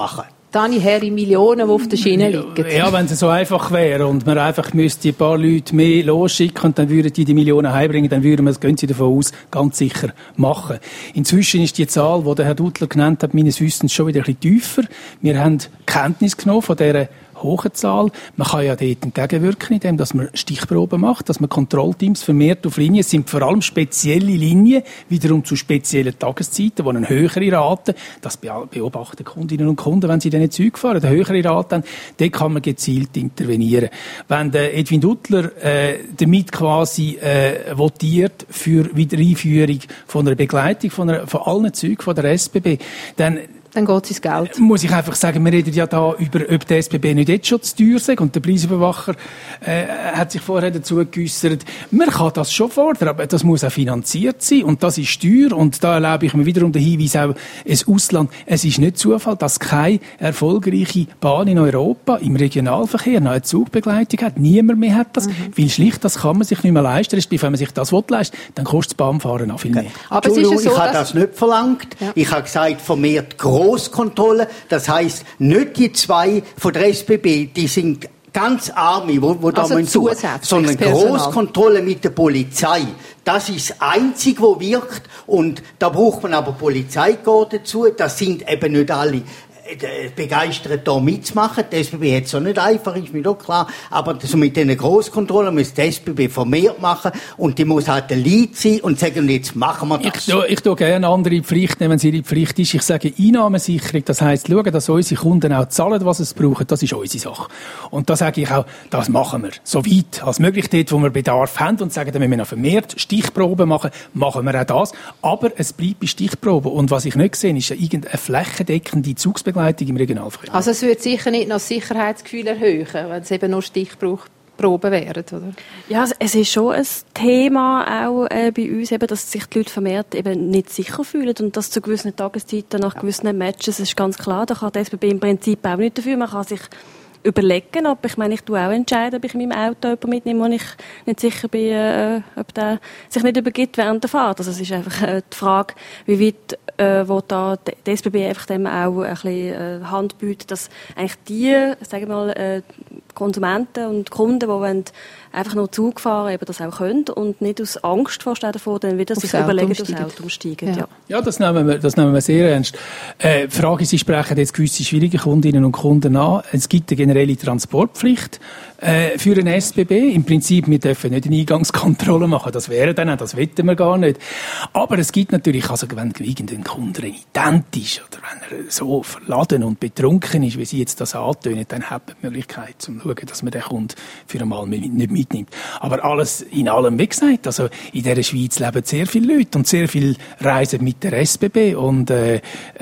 Dani Herri, Millionen, die auf der Schiene liegen. Ja, wenn es so einfach wäre und man einfach müsste ein paar Leute mehr losschicken und dann würden die die Millionen heimbringen, dann würden wir, das gehen Sie davon aus, ganz sicher machen. Inzwischen ist die Zahl, die der Herr Duttler genannt hat, meines Wissens schon wieder ein bisschen tiefer. Wir haben Kenntnis genommen von dieser hohe Zahl. Man kann ja dort entgegenwirken, indem dass man Stichproben macht, dass man Kontrollteams vermehrt auf Linien. Es sind vor allem spezielle Linien, wiederum zu speziellen Tageszeiten, die eine höhere Rate, das beobachten Kundinnen und Kunden, wenn sie diese Züge fahren, eine höhere Rate haben, dort kann man gezielt intervenieren. Wenn der Edwin Duttler äh, damit quasi äh, votiert für Wiedereinführung von einer Begleitung von, einer, von allen Zügen von der S B B, dann Dann geht es ins Geld. Muss ich einfach sagen, wir reden ja da über, ob die S B B nicht jetzt schon zu teuer sei. Und der Preisüberwacher äh, hat sich vorher dazu geäussert. Man kann das schon fordern, aber das muss auch finanziert sein. Und das ist teuer. Und da erlaube ich mir wiederum den Hinweis auch ins Ausland. Es ist nicht Zufall, dass keine erfolgreiche Bahn in Europa im Regionalverkehr noch eine Zugbegleitung hat. Niemand mehr hat das. Mhm. Weil schlicht, das kann man sich nicht mehr leisten. Wenn man sich das leisten will, dann kostet das Bahnfahren auch viel mehr. Aber es ist ja so, ich habe das nicht verlangt. Ja. Ich habe gesagt, vermehrt Großkontrolle, das heisst, nicht die zwei von der S B B, die sind ganz arme, wo, wo also da suchen, sondern Großkontrolle mit der Polizei. Das ist das Einzige, was wirkt. Und da braucht man aber Polizeikorps dazu. Das sind eben nicht alle begeistert, da mitzumachen. Die S B B hat es auch nicht einfach, ist mir doch klar. Aber so mit diesen Grosskontrollen muss die S B B vermehrt machen und die muss halt ein Lied sein und sagen, jetzt machen wir das. Ich, ich tue gerne andere in die Pflicht nehmen, wenn sie in die Pflicht ist. Ich sage Einnahmensicherung, das heisst, schauen, dass unsere Kunden auch zahlen, was sie brauchen, das ist unsere Sache. Und da sage ich auch, das machen wir. So weit als möglich dort, wo wir Bedarf haben und sagen, dann müssen wir noch vermehrt Stichproben machen, machen wir auch das. Aber es bleibt bei Stichproben. Und was ich nicht sehe, ist irgendeine flächendeckende Zugsbegleitung im Regionalverkehr. Also es würde sicher nicht noch das Sicherheitsgefühl erhöhen, wenn es eben nur Stichproben wären, oder? Ja, es ist schon ein Thema auch äh, bei uns, eben, dass sich die Leute vermehrt eben nicht sicher fühlen und das zu gewissen Tageszeiten, nach gewissen Matches, das ist ganz klar, da kann die S B B im Prinzip auch nicht dafür, man kann sich überlegen, ob ich meine, ich tue auch entscheiden, ob ich in meinem Auto jemanden mitnehme, wo ich nicht sicher bin, äh, ob der sich nicht übergibt während der Fahrt. Also es ist einfach äh, die Frage, wie weit äh, wo da die S B B einfach dem auch ein bisschen äh, Hand bietet, dass eigentlich die, sagen wir mal, äh, Konsumenten und Kunden, die wollen einfach nur Zug fahren, eben das auch können und nicht aus Angst vorstellen davor, dann wieder sich überlegen, das Auto umsteigen. Ja. Ja. ja, das nehmen wir, das nehmen wir sehr ernst. Äh, die Frage ist, Sie sprechen jetzt gewisse schwierige Kundinnen und Kunden an. Es gibt eine generelle Transportpflicht äh, für eine S B B. Im Prinzip, wir dürfen nicht eine Eingangskontrolle machen. Das wäre dann auch, das wollen wir gar nicht. Aber es gibt natürlich, also wenn irgendein Kunde renitent ist oder wenn er so verladen und betrunken ist, wie Sie jetzt das antönen, dann hat man die Möglichkeit, zu schauen, dass man den Kunden für einmal nicht mitnimmt. Aber alles in allem, wie gesagt, also in dieser Schweiz leben sehr viele Leute und sehr viele reisen mit der S B B und äh,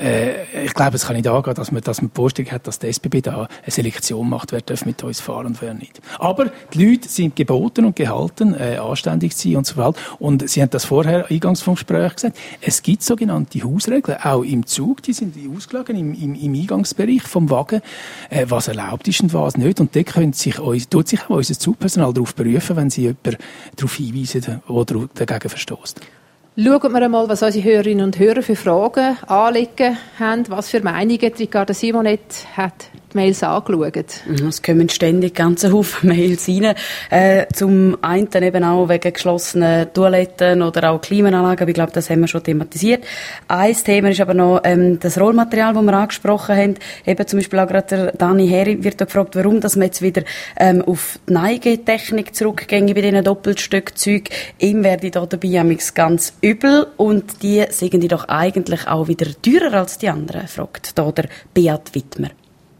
äh, ich glaube, es kann nicht angehen, dass man, dass man die Vorstellung hat, dass die S B B da eine Selektion macht, wer darf mit uns fahren und wer nicht. Aber die Leute sind geboten und gehalten, äh, anständig zu sein und so weiter. Und Sie haben das vorher eingangs vom Gespräch gesagt, es gibt sogenannte Hausregeln, auch im Zug, die sind ausgelagert im, im, im Eingangsbereich vom Wagen, äh, was erlaubt ist und was nicht. Und da können sich uns, tut sich auch unser Zugpersonal darauf berufen, wenn sie jemanden darauf hinweisen, der dagegen verstößt. Schauen wir einmal, was unsere Hörerinnen und Hörer für Fragen, Anliegen haben, was für Meinungen. Ricarda Simonet hat die Mails angeschaut. Es kommen ständig ganze Haufen Mails rein. Äh, zum einen eben auch wegen geschlossenen Toiletten oder auch Klimaanlagen. Ich glaube, das haben wir schon thematisiert. Ein Thema ist aber noch ähm, das Rollmaterial, das wir angesprochen haben. Eben zum Beispiel auch gerade der Dani Herri wird da gefragt, warum dass wir jetzt wieder ähm, auf die Neigetechnik zurückgehen bei diesen Doppelstückzeugen. Ihm werde da dabei ganz übel und die sind die doch eigentlich auch wieder teurer als die anderen, fragt da der Beat Wittmer.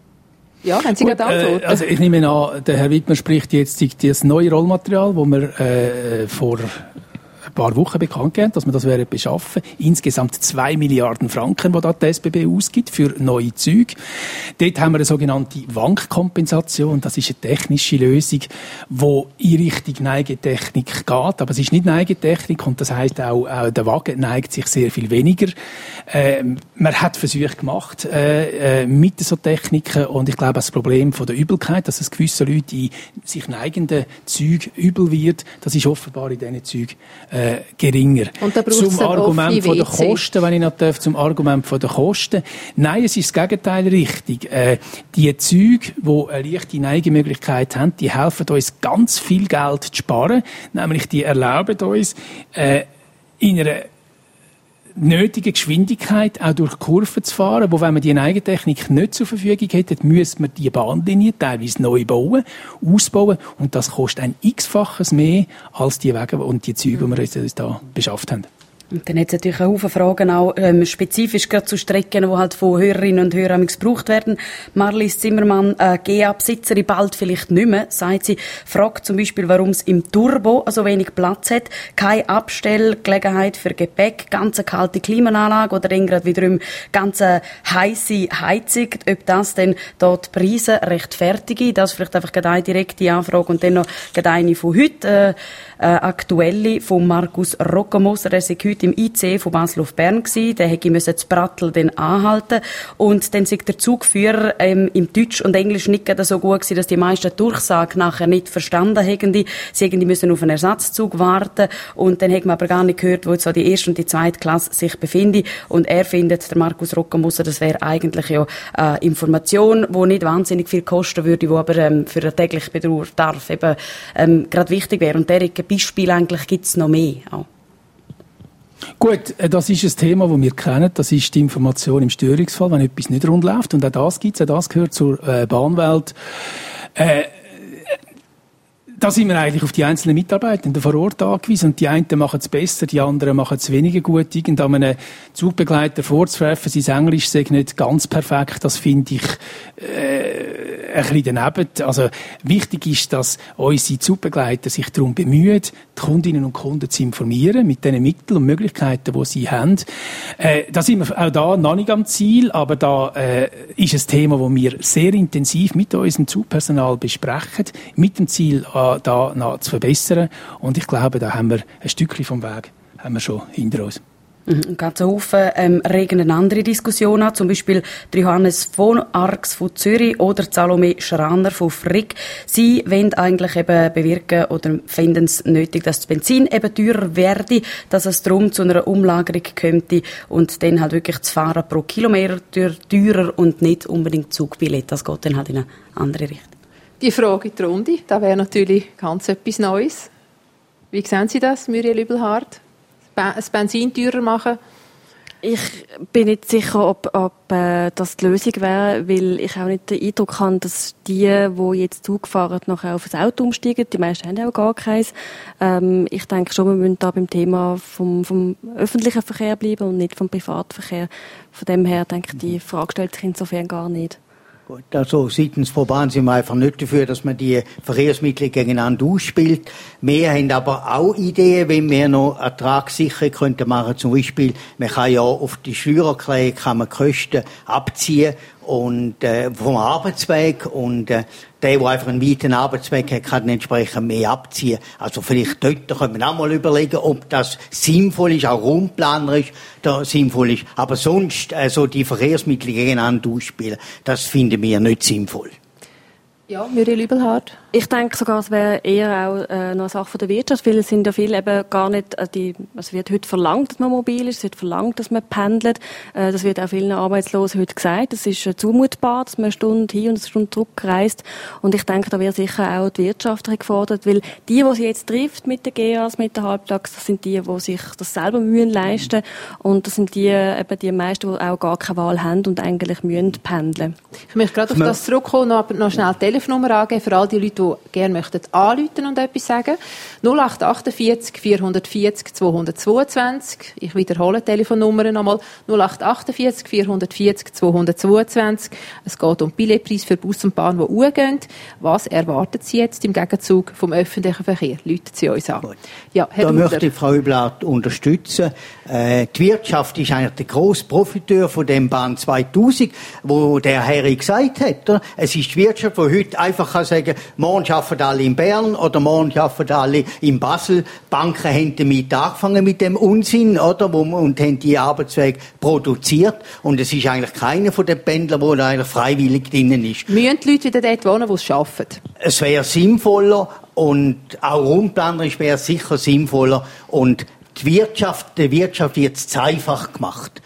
Ja, wenn Sie Gut, gerade antworten. Äh, also ich nehme an, der Herr Wittmer spricht jetzt das neue Rollmaterial, das wir äh, vor ein paar Wochen bekannt gegeben, dass wir das werden beschaffen. Insgesamt zwei Milliarden Franken, die da die S B B ausgibt für neue Züge. Dort haben wir eine sogenannte Wankkompensation. Das ist eine technische Lösung, die in Richtung Neigetechnik geht. Aber es ist nicht Neigetechnik und das heisst auch, auch der Wagen neigt sich sehr viel weniger. Äh, man hat Versuche gemacht äh, mit so Techniken und ich glaube, das Problem von der Übelkeit, dass es gewissen Leuten in sich neigenden Zügen übel wird, das ist offenbar in diesen Zügen äh, äh, geringer. Und da zum Argument von der Kosten, wenn ich noch darf, zum Argument von der Kosten. Nein, es ist das Gegenteil richtig. Äh, die Züge, die eine leichte Neigemöglichkeit haben, die helfen uns ganz viel Geld zu sparen. Nämlich die erlauben uns, äh, in einer nötige Geschwindigkeit auch durch Kurven zu fahren, wo wenn man die Neigentechnik nicht zur Verfügung hätte, müsste man die Bahnlinie teilweise neu bauen, ausbauen und das kostet ein x-faches mehr als die Wege und die Züge, die wir uns da beschafft haben. Und dann hat es natürlich einen Haufen Fragen auch ähm, spezifisch gerade zu Strecken, die halt von Hörerinnen und Hörern gebraucht werden. Marlies Zimmermann, äh, G E A-Besitzerin, bald vielleicht nicht mehr, sagt sie, fragt zum Beispiel, warum es im Turbo so wenig Platz hat, keine Abstellgelegenheit für Gepäck, ganz eine kalte Klimaanlage oder dann gerade wiederum ganz eine heisse Heizung, ob das dann dort die Preise rechtfertige. Das vielleicht einfach gerade eine direkte Anfrage und dann noch gerade eine von heute, äh, äh, aktuelle von Markus Rockermoser, der sich heute im I C von Basel auf Bern gsi, der hätte müssen zu Prattel dann anhalten und dann sagt der Zugführer ähm, im Deutsch und Englisch nicht gerade so gut gewesen, dass die meisten Durchsagen nachher nicht verstanden hätten. Sie hätten müssen auf einen Ersatzzug warten und dann hat man aber gar nicht gehört, wo jetzt so die erste und die zweite Klasse sich befinden und er findet, der Markus Rockermoser, das wäre eigentlich ja äh, Information, die nicht wahnsinnig viel kosten würde, die aber ähm, für den täglichen Bedarf eben ähm, gerade wichtig wäre und derige Beispiele eigentlich gibt es noch mehr auch. Gut, das ist ein Thema, das wir kennen. Das ist die Information im Störungsfall, wenn etwas nicht rund läuft. Und auch das gibt's, auch das gehört zur äh, Bahnwelt. Äh, da sind wir eigentlich auf die einzelnen Mitarbeitenden vor Ort angewiesen. Und die einen machen es besser, die anderen machen es weniger gut. Irgendeinem Zugbegleiter vorzuwerfen, sein Englisch sei nicht ganz perfekt, das finde ich äh, ein bisschen daneben. Also wichtig ist, dass unsere Zugbegleiter sich darum bemühen, die Kundinnen und Kunden zu informieren mit den Mitteln und Möglichkeiten, die sie haben. Äh, da sind wir auch da noch nicht am Ziel, aber da äh, ist ein Thema, das wir sehr intensiv mit unserem Zugpersonal besprechen, mit dem Ziel, äh, da noch zu verbessern. Und ich glaube, da haben wir ein Stückchen vom Weg haben wir schon hinter uns. Und ganz Haufen ähm, regen eine andere Diskussion an, zum Beispiel Johannes von Arx von Zürich oder Salome Schraner von Frick. Sie wollen eigentlich eben bewirken oder finden es nötig, dass das Benzin eben teurer werde, dass es darum zu einer Umlagerung könnte und dann halt wirklich das Fahren pro Kilometer teurer und nicht unbedingt Zugbillett. Das geht dann halt in eine andere Richtung. Die Frage in die Runde, da wäre natürlich ganz etwas Neues. Wie sehen Sie das, Muriel Übelhardt? Das Benzin teurer machen? Ich bin nicht sicher, ob, ob äh, das die Lösung wäre, weil ich auch nicht den Eindruck habe, dass die, die jetzt Zug fahren, nachher auf ein Auto umsteigen. Die meisten haben auch gar keins. Ähm, ich denke schon, wir müssen da beim Thema vom, vom öffentlichen Verkehr bleiben und nicht vom Privatverkehr. Von dem her denke ich, die Frage stellt sich insofern gar nicht. Gut, also seitens von Bahn sind wir einfach nicht dafür, dass man die Verkehrsmittel gegeneinander ausspielt. Wir haben aber auch Ideen, wenn wir noch ertragssicher könnten machen. Zum Beispiel, man kann ja auf die Steuererklärung kann man Kosten abziehen und äh, vom Arbeitsweg und äh, der, der einfach einen weiten Arbeitsweg hat, kann entsprechend mehr abziehen. Also vielleicht dort können wir auch mal überlegen, ob das sinnvoll ist, auch raumplanerisch da sinnvoll ist. Aber sonst also die Verkehrsmittel gegeneinander ausspielen, das finden wir nicht sinnvoll. Ja, Muriel Übelhardt. Ich denke sogar, es wäre eher auch äh, noch eine Sache von der Wirtschaft, weil es sind ja viele eben gar nicht, äh, die, es wird heute verlangt, dass man mobil ist, es wird verlangt, dass man pendelt, äh, das wird auch vielen Arbeitslosen heute gesagt, es ist äh, zumutbar, dass man eine Stunde hin und eine Stunde zurück reist und ich denke, da wäre sicher auch die Wirtschaft gefordert, weil die, die sie jetzt trifft mit den G E As, mit den Halbtags, das sind die, die sich das selber müssen leisten und das sind die, eben die meisten, die auch gar keine Wahl haben und eigentlich müssen pendeln. Ich möchte gerade auf das zurückkommen, noch, noch schnell die Telefonnummer angeben für all die Leute, die gerne möchten anrufen und etwas sagen. null acht achtundvierzig vierhundertvierzig zweihundertzweiundzwanzig. Ich wiederhole die Telefonnummer nochmal. null acht achtundvierzig vierhundertvierzig zweihundertzweiundzwanzig. Es geht um Billetpreis für Bus und Bahn, die hochgehen. Was erwarten Sie jetzt im Gegenzug vom öffentlichen Verkehr? Läuten Sie uns an. Ja, Herr da Dudler. möchte ich Frau Übelhardt unterstützen. Äh, die Wirtschaft ist eigentlich der grosse Profiteur von dem Bahn zweitausend, wo der Herr gesagt hat. Oder? Es ist die Wirtschaft, die heute einfach kann sagen, morgen arbeiten alle in Bern oder morgen arbeiten alle in Basel. Banken haben damit angefangen mit dem Unsinn, oder? Und haben die Arbeitswege produziert. Und es ist eigentlich keiner von den Pendlern, der eigentlich freiwillig drinnen ist. Müssen die Leute wieder dort wohnen, wo sie arbeiten? Es wäre sinnvoller, und auch raumplanerisch wäre es sicher sinnvoller und die Wirtschaft, der Wirtschaft wird es zu einfach gemacht.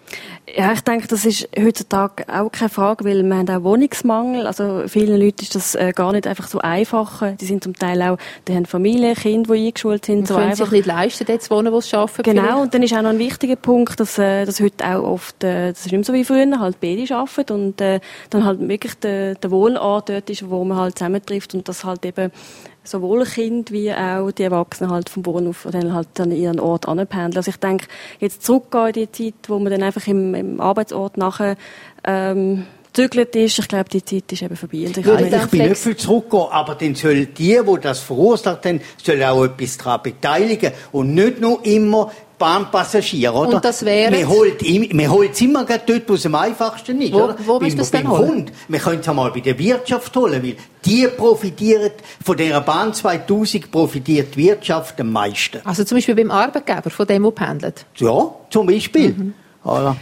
Ja, ich denke, das ist heutzutage auch keine Frage, weil wir haben auch Wohnungsmangel. Also vielen Leuten ist das äh, gar nicht einfach so einfach. Die sind zum Teil auch, die haben Familie, Kinder, die eingeschult sind. Und so können einfach. sich nicht leisten, dort zu wohnen, wo sie arbeiten. Genau, vielleicht. und dann ist auch noch ein wichtiger Punkt, dass, äh, dass heute auch oft, äh, das ist nicht mehr so wie früher, halt beide arbeiten und äh, dann halt wirklich der, der Wohnort dort ist, wo man halt zusammentrifft und das halt eben sowohl Kind wie auch die Erwachsenen halt vom Wohnort dann halt an ihren Ort anpendeln. Also ich denke, jetzt zurückgehen in die Zeit, wo man dann einfach im, im Arbeitsort nachher ähm, gezügelt ist, ich glaube, die Zeit ist eben vorbei. Und ich, Nein, ich bin nicht viel zurückgehen, aber dann sollen die, die das verursacht haben, sollen auch etwas daran beteiligen und nicht nur immer Bahnpassagier, oder? Und das wäre? Man holt, man holt es immer dort, wo es am einfachsten ist, wo, oder? Wo willst du das denn holen? Kunden. Wir können es einmal bei der Wirtschaft holen, weil die profitieren, von dieser Bahn zweitausend profitiert die Wirtschaft am meisten. Also zum Beispiel beim Arbeitgeber, von dem, der pendelt? Ja, zum Beispiel. Mhm. Oder?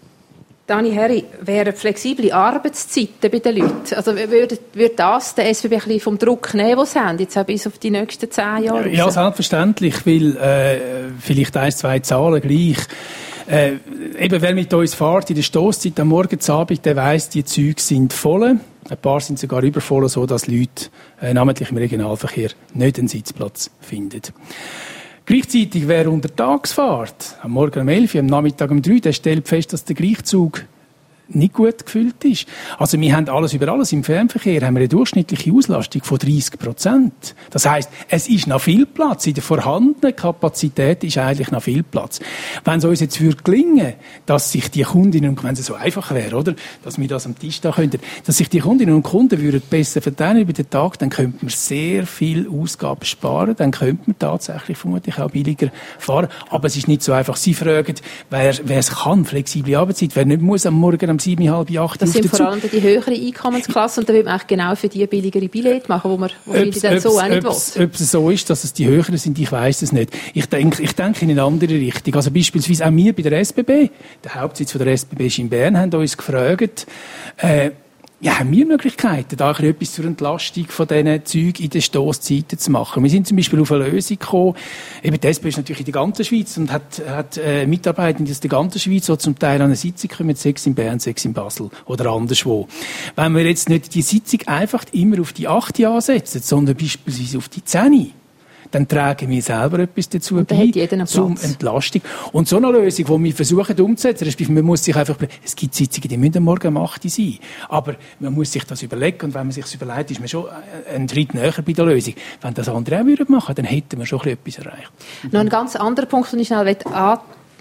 Dani Herri, wären flexible Arbeitszeiten bei den Leuten, also würde, würde das den S B B ein bisschen vom Druck nehmen, den sie haben, jetzt auch bis auf die nächsten zehn Jahre? Ja, selbstverständlich, weil äh, vielleicht ein, zwei Zahlen gleich. Äh, eben, wer mit uns fährt in der Stosszeit am Morgen zu Abend, der weiss, die Züge sind voll. Ein paar sind sogar übervoll, so dass Leute, äh, namentlich im Regionalverkehr, nicht einen Sitzplatz finden. Gleichzeitig, wer unter Tagsfahrt, am Morgen um elf Uhr, am Nachmittag um drei Uhr, der stellt fest, dass der Gleichzug nicht gut gefüllt ist. Also wir haben alles über alles. Im Fernverkehr haben wir eine durchschnittliche Auslastung von dreißig Prozent. Das heisst, es ist noch viel Platz. In der vorhandenen Kapazität ist eigentlich noch viel Platz. Wenn es uns jetzt würde gelingen, dass sich die Kundinnen und wenn es so einfach wäre, oder, dass wir das am Tisch da könnten, dass sich die Kundinnen und Kunden würden besser verteilen über den Tag, dann könnte man sehr viel Ausgaben sparen. Dann könnte man tatsächlich vermutlich auch billiger fahren. Aber es ist nicht so einfach. Sie fragen, wer, wer es kann, flexible Arbeitszeit, wer nicht muss am Morgen um sieben, halb acht. Das sind vor allem die höheren Einkommensklassen und da will man eigentlich genau für die billigere Billette machen, wo man wo viele dann so auch nicht will. Ob es so ist, dass es die höheren sind, ich weiss es nicht. Ich denke, ich denke in eine andere Richtung. Also beispielsweise auch wir bei der S B B, der Hauptsitz von der S B B ist in Bern, haben uns gefragt, äh, ja, haben wir Möglichkeiten, da etwas zur Entlastung von diesen Zügen in den Stosszeiten zu machen? Wir sind zum Beispiel auf eine Lösung gekommen. Eben, die S B B ist natürlich in der ganzen Schweiz und hat, hat äh, Mitarbeitende aus der ganzen Schweiz, die zum Teil an eine Sitzung kommen, sechs in Bern, sechs in Basel oder anderswo. Wenn wir jetzt nicht die Sitzung einfach immer auf die acht ansetzen, sondern beispielsweise auf die zehn, dann tragen wir selber etwas dazu bei, zum Entlastung. Und so eine Lösung, die wir versuchen umzusetzen, man muss sich einfach, es gibt Sitzungen, die müssen am Morgen um acht Uhr sein. Aber man muss sich das überlegen und wenn man sich das überlegt, ist man schon einen Schritt näher bei der Lösung. Wenn das andere auch würden machen, dann hätten wir schon etwas erreicht. Noch ein ganz anderer Punkt, den ich schnell an,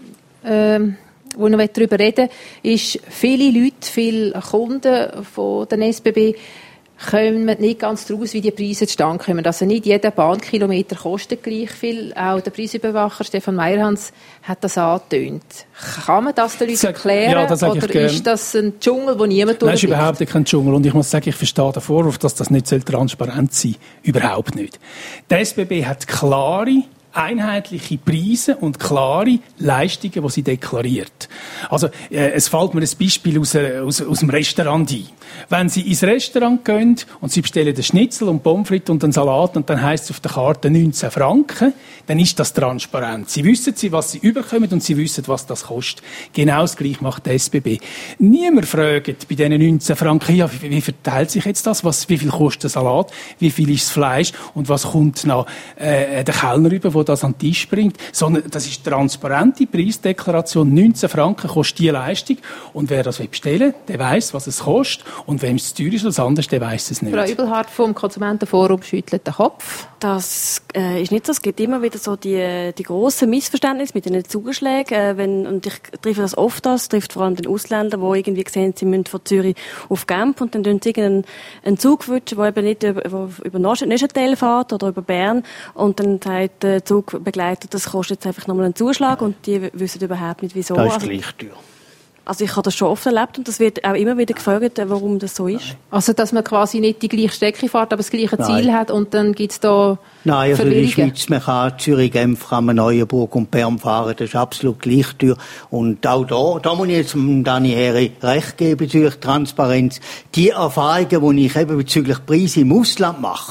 ähm, wo ich noch darüber reden will, ist, viele Leute, viele Kunden von der S B B kommen nicht ganz daraus, wie die Preise zustande kommen. Also nicht jeder Bahnkilometer kostet gleich viel. Auch der Preisüberwacher Stefan Meyerhans hat das angetönt. Kann man das den Leuten erklären? Ja, das oder ist das ein Dschungel, wo niemand durchblickt? Nein, es ist überhaupt kein Dschungel. Und ich muss sagen, ich verstehe den Vorwurf, dass das nicht transparent sein soll. Überhaupt nicht. Der S B B hat klare, einheitliche Preise und klare Leistungen, die sie deklariert. Also, äh, es fällt mir ein Beispiel aus, äh, aus, aus dem Restaurant ein. Wenn Sie ins Restaurant gehen und Sie bestellen einen Schnitzel und Pommes frites und einen Salat und dann heisst es auf der Karte neunzehn Franken, dann ist das transparent. Sie wissen, was Sie überkommen und Sie wissen, was das kostet. Genau das Gleiche macht der S B B. Niemand fragt bei diesen neunzehn Franken, ja, wie, wie verteilt sich jetzt das? Was, wie viel kostet der Salat? Wie viel ist das Fleisch? Und was kommt noch äh, der Kellner rüber, der das an den Tisch bringt? Sondern das ist transparente Preisdeklaration. neunzehn Franken kostet die Leistung. Und wer das bestellen will, der weiss, was es kostet. Und wem es zu teuer ist als anders, der weiss es nicht. Frau Übelhardt vom Konsumentenforum schüttelt den Kopf. Das äh, ist nicht so. Es gibt immer wieder so die, die grossen Missverständnisse mit den Zugeschlägen. Äh, wenn, und ich treffe das oft an. Es trifft vor allem den Ausländer, die irgendwie sehen, sie müssen von Zürich auf Genf und dann tun sie irgendeinen einen Zug wünschen, der eben nicht über, über Neuchâtel fährt oder über Bern. Und dann sagt der Zugbegleiter, das kostet jetzt einfach nochmal einen Zuschlag und die wissen überhaupt nicht, wieso. Das ist gleich teuer. Also ich habe das schon oft erlebt und das wird auch immer wieder gefragt, warum das so ist. Also dass man quasi nicht die gleiche Strecke fährt, aber das gleiche Nein. Ziel hat und dann gibt es da Nein, also in der Schweiz, man kann Zürich, Genf, kann man Neuenburg und Bern fahren, das ist absolut gleich teuer. Und auch da, da muss ich jetzt dem Dani Herri recht geben bezüglich Transparenz. Die Erfahrungen, die ich eben bezüglich Preise im Ausland mache,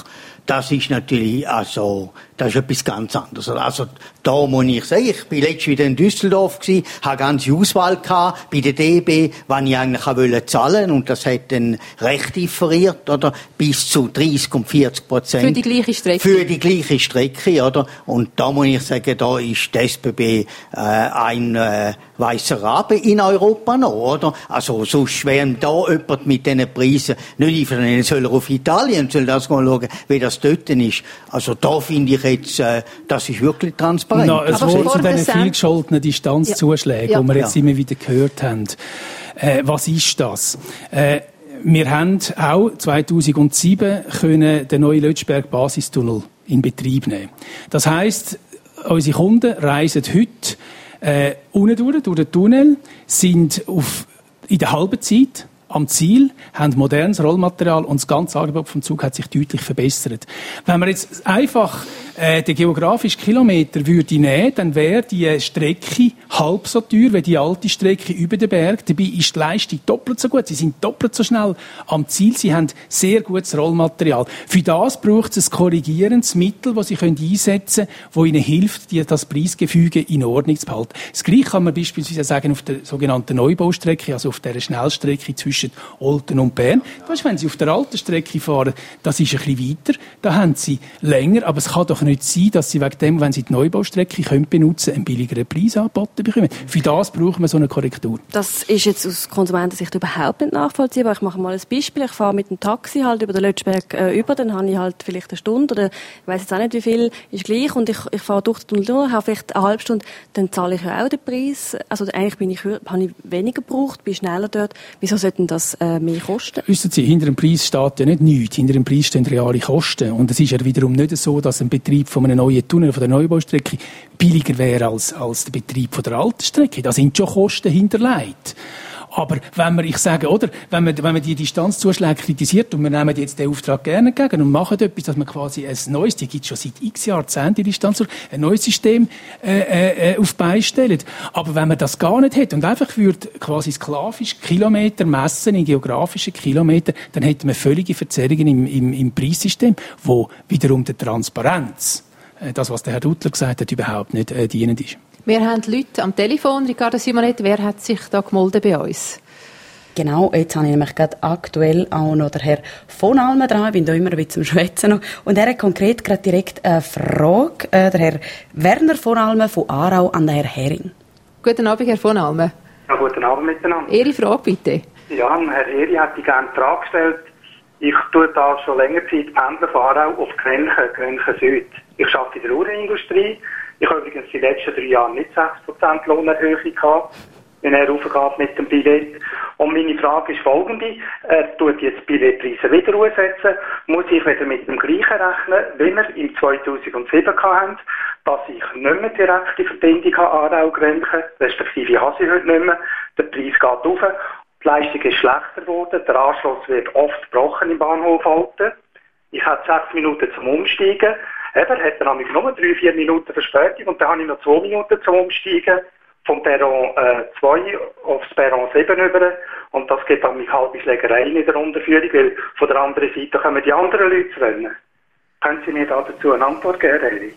das ist natürlich, also, das ist etwas ganz anderes. Also, da muss ich sagen, ich bin letztens wieder in Düsseldorf gewesen, habe ganze Auswahl gehabt, bei der D B, wann ich eigentlich wollte zahlen, und das hat dann recht differiert, oder? Bis zu dreißig und vierzig Prozent. Für die gleiche Strecke? Für die gleiche Strecke, oder? Und da muss ich sagen, da ist die S B B, äh, ein, äh, weisser Rabe in Europa noch, oder? Also, sonst wären da jemand mit diesen Preisen nicht einfach, soll er auf Italien, soll das mal schauen, wie das dort ist. Also, da finde ich jetzt, äh, das ist wirklich transparent. No, es Wort zu diesen vielgescholtenen Distanzzuschlägen, ja. die wir jetzt ja. immer wieder gehört haben. Äh, was ist das? Äh, wir haben auch zweitausendsieben können den neuen Lötschberg-Basistunnel in Betrieb nehmen. Das heisst, unsere Kunden reisen heute äh, unten durch, durch den Tunnel, sind auf, in der halben Zeit am Ziel, haben modernes Rollmaterial und das ganze Angebot vom Zug hat sich deutlich verbessert. Wenn man jetzt einfach äh, den geografischen Kilometer würde nehmen, dann wäre die Strecke halb so teuer wie die alte Strecke über den Berg. Dabei ist die Leistung doppelt so gut. Sie sind doppelt so schnell am Ziel. Sie haben sehr gutes Rollmaterial. Für das braucht es ein korrigierendes Mittel, das Sie können einsetzen können, das Ihnen hilft, das Preisgefüge in Ordnung zu behalten. Das Gleiche kann man beispielsweise sagen auf der sogenannten Neubaustrecke, also auf der Schnellstrecke zwischen Olten und Bern. Das ist, wenn Sie auf der alten Strecke fahren, das ist ein bisschen weiter, da haben Sie länger, aber es kann doch nicht sein, dass Sie wegen dem, wenn Sie die Neubaustrecke können benutzen, einen billigeren Preis angeboten bekommen. Für das brauchen wir so eine Korrektur. Das ist jetzt aus Konsumentensicht überhaupt nicht nachvollziehbar. Ich mache mal ein Beispiel. Ich fahre mit dem Taxi halt über den Lötschberg äh, über, dann habe ich halt vielleicht eine Stunde oder ich weiss jetzt auch nicht wie viel, ist gleich, und ich, ich fahre durch den Tunnel durch, habe vielleicht eine halbe Stunde, dann zahle ich ja auch den Preis. Also eigentlich bin ich, habe ich weniger gebraucht, bin schneller dort. Wieso sollten das äh, mehr kosten? Wissen Sie, hinter dem Preis steht ja nicht nichts. Hinter dem Preis stehen reale Kosten. Und es ist ja wiederum nicht so, dass ein Betrieb von einem neuen Tunnel, von der Neubaustrecke, billiger wäre als, als der Betrieb von der alten Strecke. Da sind schon Kosten hinterlegt. Aber wenn man, ich sage, oder, wenn man, wenn man die Distanzzuschläge kritisiert und wir nehmen jetzt den Auftrag gerne entgegen und machen etwas, dass man quasi ein neues, die gibt es schon seit x Jahrzehnten, die Distanzzuschläge, ein neues System, äh, äh, auf die Beine stellen. Aber wenn man das gar nicht hätte und einfach würde quasi sklavisch Kilometer messen in geografischen Kilometer, dann hätte man völlige Verzerrungen im, im, im Preissystem, wo wiederum der Transparenz, äh, das, was der Herr Duttler gesagt hat, überhaupt nicht äh, dienend ist. Wir haben Leute am Telefon. Ricardo Simonet, wer hat sich da gemeldet bei uns? Genau, jetzt habe ich nämlich gerade aktuell auch noch den Herr von Almen dran. Ich bin da immer ein bisschen am Schwätzen noch. Und er hat konkret gerade direkt eine Frage. Äh, der Herr Werner von Almen von Aarau an den Herr Hering. Guten Abend, Herr von Almen. Ja, guten Abend miteinander. Ihre Frage bitte. Ja, Herr Hering hat ich gerne die Frage gestellt. Ich tue da schon länger Zeit pendeln von Aarau auf Grenchen, Grenchen Süd. Ich arbeite in der Uhrenindustrie. Ich habe übrigens die letzten drei Jahre nicht sechs Prozent Lohnerhöhung gehabt, wenn er aufgeht mit dem Billett. Und meine Frage ist folgende. Er tut jetzt die Billettpreise wieder umsetzen. Muss ich wieder mit dem gleichen rechnen, wie wir im zweitausendsieben hatten, dass ich nicht mehr direkte Verbindung habe, Aarau-Grenchen, respektive ich habe sie heute nicht mehr. Der Preis geht rauf. Die Leistung ist schlechter geworden. Der Anschluss wird oft gebrochen im Bahnhof Alten. Ich habe sechs Minuten zum Umsteigen. Eben, hat er nämlich nur drei, vier Minuten Verspätung und dann habe ich noch zwei Minuten zum Umsteigen vom Perron äh, zwei aufs Perron sieben rüber, und das gibt dann mich halbe Schlägerei in der Unterführung, weil von der anderen Seite kommen die anderen Leute zu rennen. Können Sie mir dazu eine Antwort geben, Erik?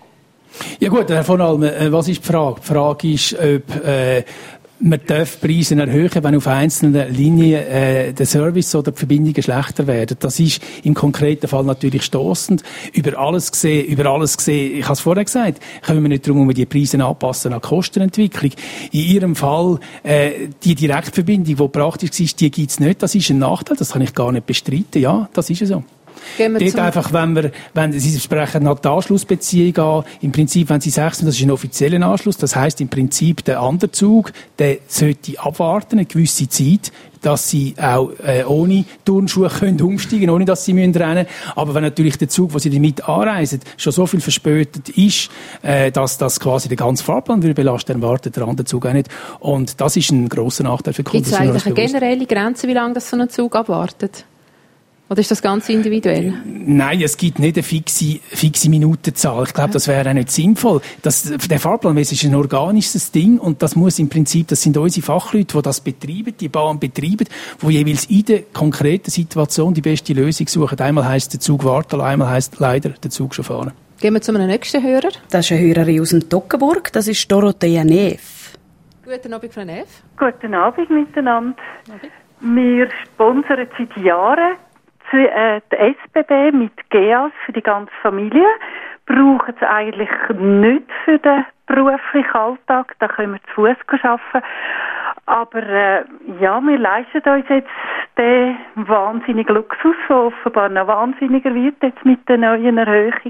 Ja gut, Herr von Almen, äh, was ist die Frage? Die Frage ist, ob äh, man darf Preise erhöhen, wenn auf einzelnen Linien äh, der Service oder die Verbindungen schlechter werden. Das ist im konkreten Fall natürlich stossend. Über alles gesehen, über alles gesehen, ich habe es vorher gesagt, können wir nicht darum, um die Preise anpassen an die Kostenentwicklung. In Ihrem Fall, äh, die Direktverbindung, die praktisch ist, die gibt es nicht. Das ist ein Nachteil, das kann ich gar nicht bestreiten. Ja, das ist so. Dort einfach, wenn wir, wenn Sie sprechen nach der Anschlussbeziehung an, im Prinzip, wenn Sie sagen, das ist ein offizieller Anschluss, das heisst im Prinzip, der andere Zug, der sollte abwarten, eine gewisse Zeit, dass Sie auch äh, ohne Turnschuhe können umsteigen, ohne dass Sie müssen rennen. Aber wenn natürlich der Zug, wo Sie damit anreisen, schon so viel verspätet ist, äh, dass das quasi den ganzen Fahrplan würde belasten, dann wartet der andere Zug auch nicht. Und das ist ein grosser Nachteil für Kunden. Gibt es eigentlich eine generelle Grenze, wie lange das so ein Zug abwartet? Oder ist das ganz individuell? Nein, es gibt nicht eine fixe, fixe Minutenzahl. Ich glaube, das wäre auch nicht sinnvoll. Das, der Fahrplan ist ein organisches Ding und das muss im Prinzip, das sind unsere Fachleute, die das betreiben, die Bahn betreiben, die jeweils in der konkreten Situation die beste Lösung suchen. Einmal heisst der Zug warten, einmal heisst leider der Zug schon fahren. Gehen wir zu einem nächsten Hörer. Das ist eine Hörerin aus dem Toggenburg, das ist Dorothea Neff. Guten Abend, Frau Neff. Guten Abend miteinander. Wir sponsern seit Jahren die S B B mit G A S für die ganze Familie. Brauchen es eigentlich nicht für den beruflichen Alltag, da können wir zu Fuß arbeiten. Aber äh, ja, wir leisten uns jetzt den wahnsinnigen Luxus, der offenbar noch wahnsinniger wird jetzt mit der neuen Erhöhung.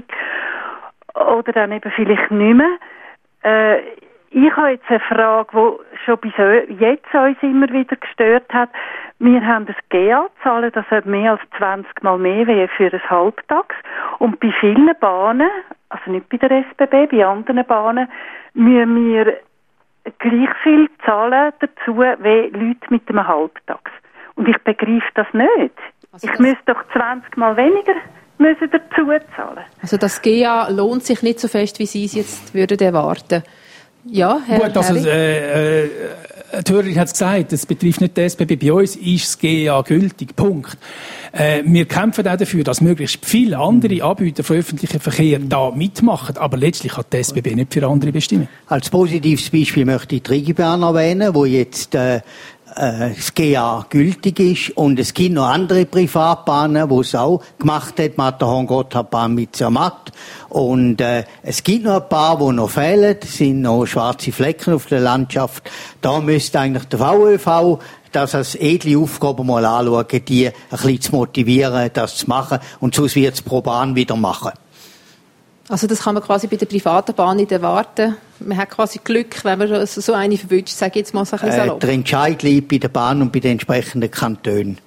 Oder dann eben vielleicht nicht mehr. Äh, ich habe jetzt eine Frage, die schon bis jetzt uns immer wieder gestört hat. Wir haben das G A, zahlen das hat mehr als zwanzig Mal mehr wie für ein Halbtags. Und bei vielen Bahnen, also nicht bei der S B B, bei anderen Bahnen, müssen wir gleich viel zahlen dazu wie Leute mit einem Halbtags. Und ich begreife das nicht. Also ich das müsste doch zwanzig Mal weniger müssen dazu zahlen. Also das G A lohnt sich nicht so fest, wie Sie es jetzt würden erwarten. Ja, Herr Gut, also, äh, äh, die Hörerin hat es gesagt, es betrifft nicht die S B B. Bei uns ist das G A gültig. Punkt. Äh, wir kämpfen auch dafür, dass möglichst viele andere Anbieter von öffentlichem Verkehr da mitmachen. Aber letztlich hat die S B B nicht für andere bestimmen. Als positives Beispiel möchte ich die Rigibahn erwähnen, wo jetzt äh, das G A gültig ist. Und es gibt noch andere Privatbahnen, die es auch gemacht hat. Matterhorn-Gotthardbahn mit Zermatt. Und äh, es gibt noch ein paar, die noch fehlen. Es sind noch schwarze Flecken auf der Landschaft. Da müsste eigentlich der V Ö V das als edle Aufgabe mal anschauen, die ein bisschen zu motivieren, das zu machen. Und sonst wird es pro Bahn wieder machen. Also das kann man quasi bei der privaten Bahn nicht erwarten. Man hat quasi Glück, wenn man so eine verwünscht, sage ich jetzt mal so ein bisschen salopp. Äh, der Entscheid liegt bei der Bahn und bei den entsprechenden Kantonen.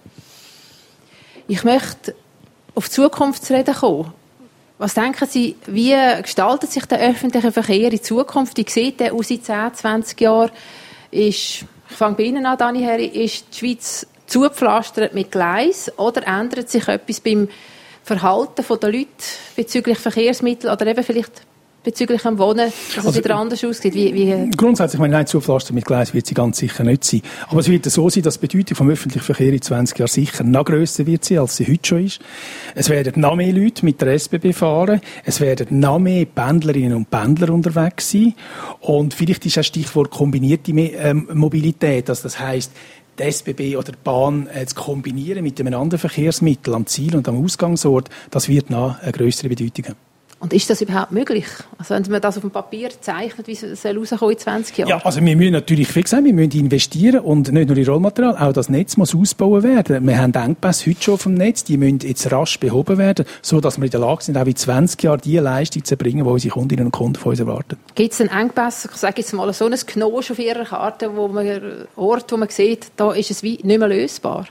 Ich möchte auf die Zukunft zu reden kommen. Was denken Sie, wie gestaltet sich der öffentliche Verkehr in Zukunft? Wie sieht der aus in zehn, zwanzig Jahren? Ist, ich fange bei Ihnen an, Dani Herri, ist die Schweiz zugepflastert mit Gleis oder ändert sich etwas beim Verhalten der Leute bezüglich Verkehrsmittel oder eben vielleicht bezüglich dem Wohnen, dass es also wieder anders aussieht? Wie, wie grundsätzlich, meine ich, nein, zugepflastert mit Gleis wird sie ganz sicher nicht sein. Aber es wird so sein, dass die Bedeutung vom öffentlichen Verkehr in zwanzig Jahren sicher noch grösser wird sein, als sie heute schon ist. Es werden noch mehr Leute mit der S B B fahren. Es werden noch mehr Pendlerinnen und Pendler unterwegs sein. Und vielleicht ist ein Stichwort kombinierte Mobilität. Also das heisst, die S B B oder die Bahn äh, zu kombinieren mit einem anderen Verkehrsmittel am Ziel und am Ausgangsort, das wird noch eine grössere Bedeutung haben. Und ist das überhaupt möglich? Also wenn man das auf dem Papier zeichnet, wie es rauskommen in zwanzig Jahren? Ja, also wir müssen natürlich, wie gesagt, wir müssen investieren und nicht nur in Rollmaterial, auch das Netz muss ausgebaut werden. Wir haben Engpässe heute schon auf dem Netz, die müssen jetzt rasch behoben werden, so dass wir in der Lage sind, auch in zwanzig Jahren die Leistung zu erbringen, die unsere Kundinnen und Kunden von uns erwarten. Gibt es einen Engpass, ich sage jetzt mal so ein Knosch auf Ihrer Karte, wo man, Ort, wo man sieht, da ist es wie nicht mehr lösbar?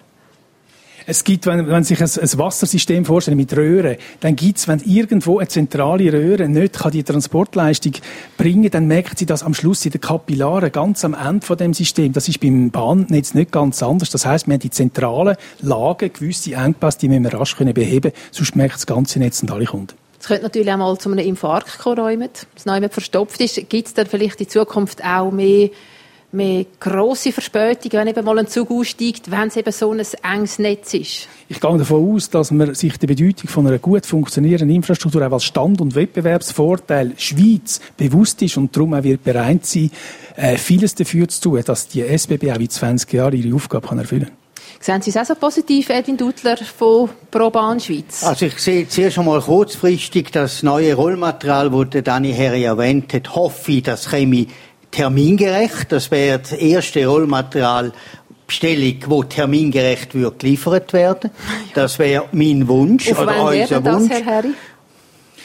Es gibt, wenn, wenn sich ein, ein Wassersystem vorstellt mit Röhren, dann gibt es, wenn irgendwo eine zentrale Röhre nicht kann die Transportleistung bringen, dann merkt sie das am Schluss in den Kapillaren, ganz am Ende von dem System. Das ist beim Bahnnetz nicht ganz anders. Das heisst, wir haben die zentralen Lagen, gewisse Engpässe, die müssen wir rasch können beheben, sonst merkt das ganze Netz und alle Kunden. Es könnte natürlich auch mal zu einem Infarkt kommen, wenn es noch jemand verstopft ist. Gibt es dann vielleicht in Zukunft auch mehr mehr grosse Verspätungen, wenn eben mal ein Zug aussteigt, wenn es eben so ein enges Netz ist? Ich gehe davon aus, dass man sich die Bedeutung von einer gut funktionierenden Infrastruktur auch als Stand- und Wettbewerbsvorteil Schweiz bewusst ist und darum auch wird bereit sein, äh, vieles dafür zu tun, dass die S B B auch in zwanzig Jahren ihre Aufgabe kann erfüllen kann. Sehen Sie es auch so positiv, Edwin Duttler von Pro Bahn Schweiz? Also ich sehe zuerst einmal kurzfristig das neue Rollmaterial, das Dani Herri erwähnt hat, hoffe ich, das käme termingerecht. Das wäre das erste Rollmaterial Bestellung, die termingerecht wird geliefert werden. Das wäre mein Wunsch Auf oder wann unser wäre das, Wunsch. Herr Herri?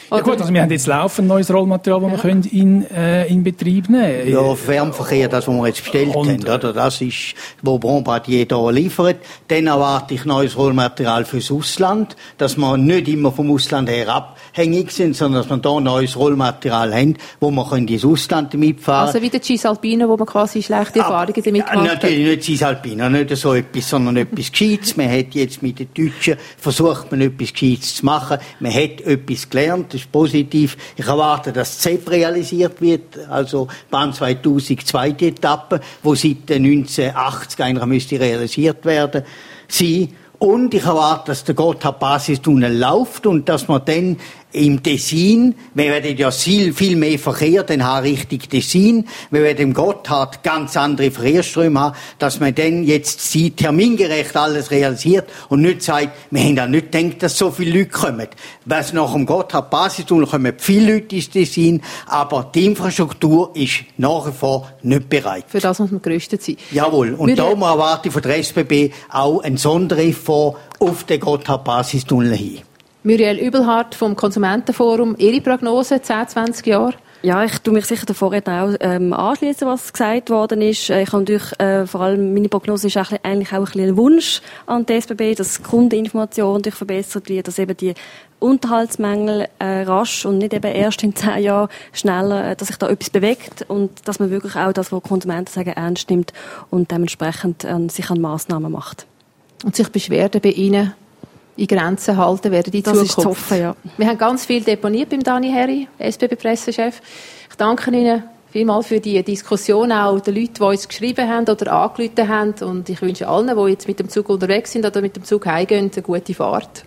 Ja gut, also wir haben jetzt laufend neues Rollmaterial, das ja. wir können in, äh, in Betrieb nehmen können. Ja, Fernverkehr, das, was wir jetzt bestellt und, haben, oder? Das ist, wo Bombardier hier liefert. Dann erwarte ich neues Rollmaterial fürs Ausland, dass wir nicht immer vom Ausland her abhängig sind, sondern dass wir hier neues Rollmaterial haben, wo wir können ins Ausland mitfahren. Also wie der Cisalpina, wo man quasi schlechte Erfahrungen damit gemacht hat? Natürlich nicht Cisalpina, nicht so etwas, sondern etwas Gescheites. Man hat jetzt mit den Deutschen versucht, man etwas Gescheites zu machen. Man hat etwas gelernt, das ist positiv. Ich erwarte, dass Z E P realisiert wird, also Bahn zweitausend, zweite Etappe, wo seit neunzehnhundertachtzig eigentlich müsste realisiert werden. Sie Und ich erwarte, dass der Gotthard-Basistunnel läuft und dass man dann im Tessin, wir werden ja viel, viel mehr Verkehr dann haben Richtung Tessin, wir werden im Gotthard ganz andere Verkehrsströme haben, dass man dann jetzt sie termingerecht alles realisiert und nicht sagt, wir haben ja nicht gedacht, dass so viele Leute kommen. Was nach dem Gotthard-Basistunnel kommen viele Leute ins Tessin, aber die Infrastruktur ist nach wie vor nicht bereit. Für das muss man gerüstet sein. Jawohl. Und wir da erwarte ich von der S B B auch ein Sondereffort auf den Gotthard-Basistunnel hin. Muriel Übelhardt vom Konsumentenforum, Ihre Prognose, zehn, zwanzig Jahre? Ja, ich tue mich sicher davor auch ähm, anschließen, was gesagt worden ist. Ich habe natürlich, äh, vor allem meine Prognose ist eigentlich auch ein bisschen ein Wunsch an die S B B, dass die Kundeninformation durch verbessert wird, dass eben die Unterhaltsmängel äh, rasch und nicht eben erst in zehn Jahren schneller, äh, dass sich da etwas bewegt und dass man wirklich auch das, was Konsumenten sagen, ernst nimmt und dementsprechend äh, sich an Massnahmen macht. Und sich Beschwerden bei Ihnen in Grenzen halten werden in das Zukunft. Ist zu hoffen, ja. Wir haben ganz viel deponiert beim Dani Herri, S B B-Pressechef. Ich danke Ihnen vielmals für die Diskussion, auch den Leuten, die uns geschrieben haben oder angerufen haben. Und ich wünsche allen, die jetzt mit dem Zug unterwegs sind oder mit dem Zug heimgehen, eine gute Fahrt.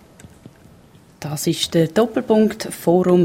Das war der Doppelpunkt-Forum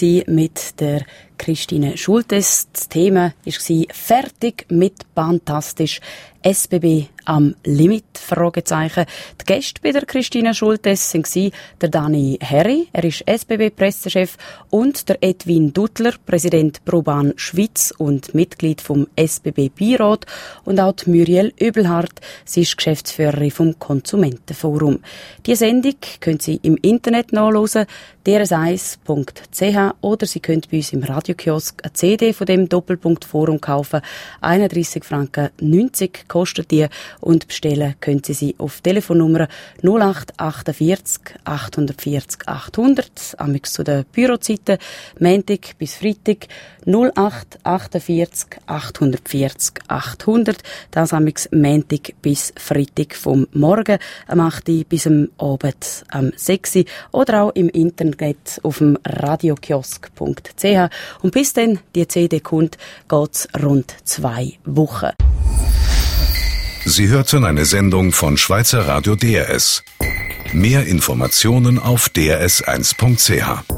mit der Christine Schultes. Das Thema war «Fertig mit Bahntastisch. S B B am Limit?» Fragezeichen. Die Gäste bei der Christine Schultes waren der Dani Herri, er ist S B B-Pressechef, und der Edwin Duttler, Präsident ProBahn Schweiz und Mitglied vom S B B-Beirat, und auch die Muriel Übelhardt, sie ist Geschäftsführerin vom Konsumentenforum. Die Sendung können Sie im Internet nachhören, d r s eins punkt c h, oder Sie können bei uns im Radiokiosk eine C D von dem Doppelpunkt-Forum kaufen. einunddreissig Franken neunzig kostet die, und bestellen können Sie sie auf Telefonnummer null acht achtundvierzig achthundertvierzig achthundert, amix zu den Bürozeiten, Montag bis Freitag, null acht achtundvierzig achthundertvierzig achthundert, das amix Montag bis Freitag vom Morgen am acht Uhr bis am Abend am sechs Uhr, oder auch im Internet auf dem radiokiosk punkt c h. Und bis dann die C D kommt, geht's rund zwei Wochen. Sie hörten eine Sendung von Schweizer Radio D R S. Mehr Informationen auf d r s eins punkt c h.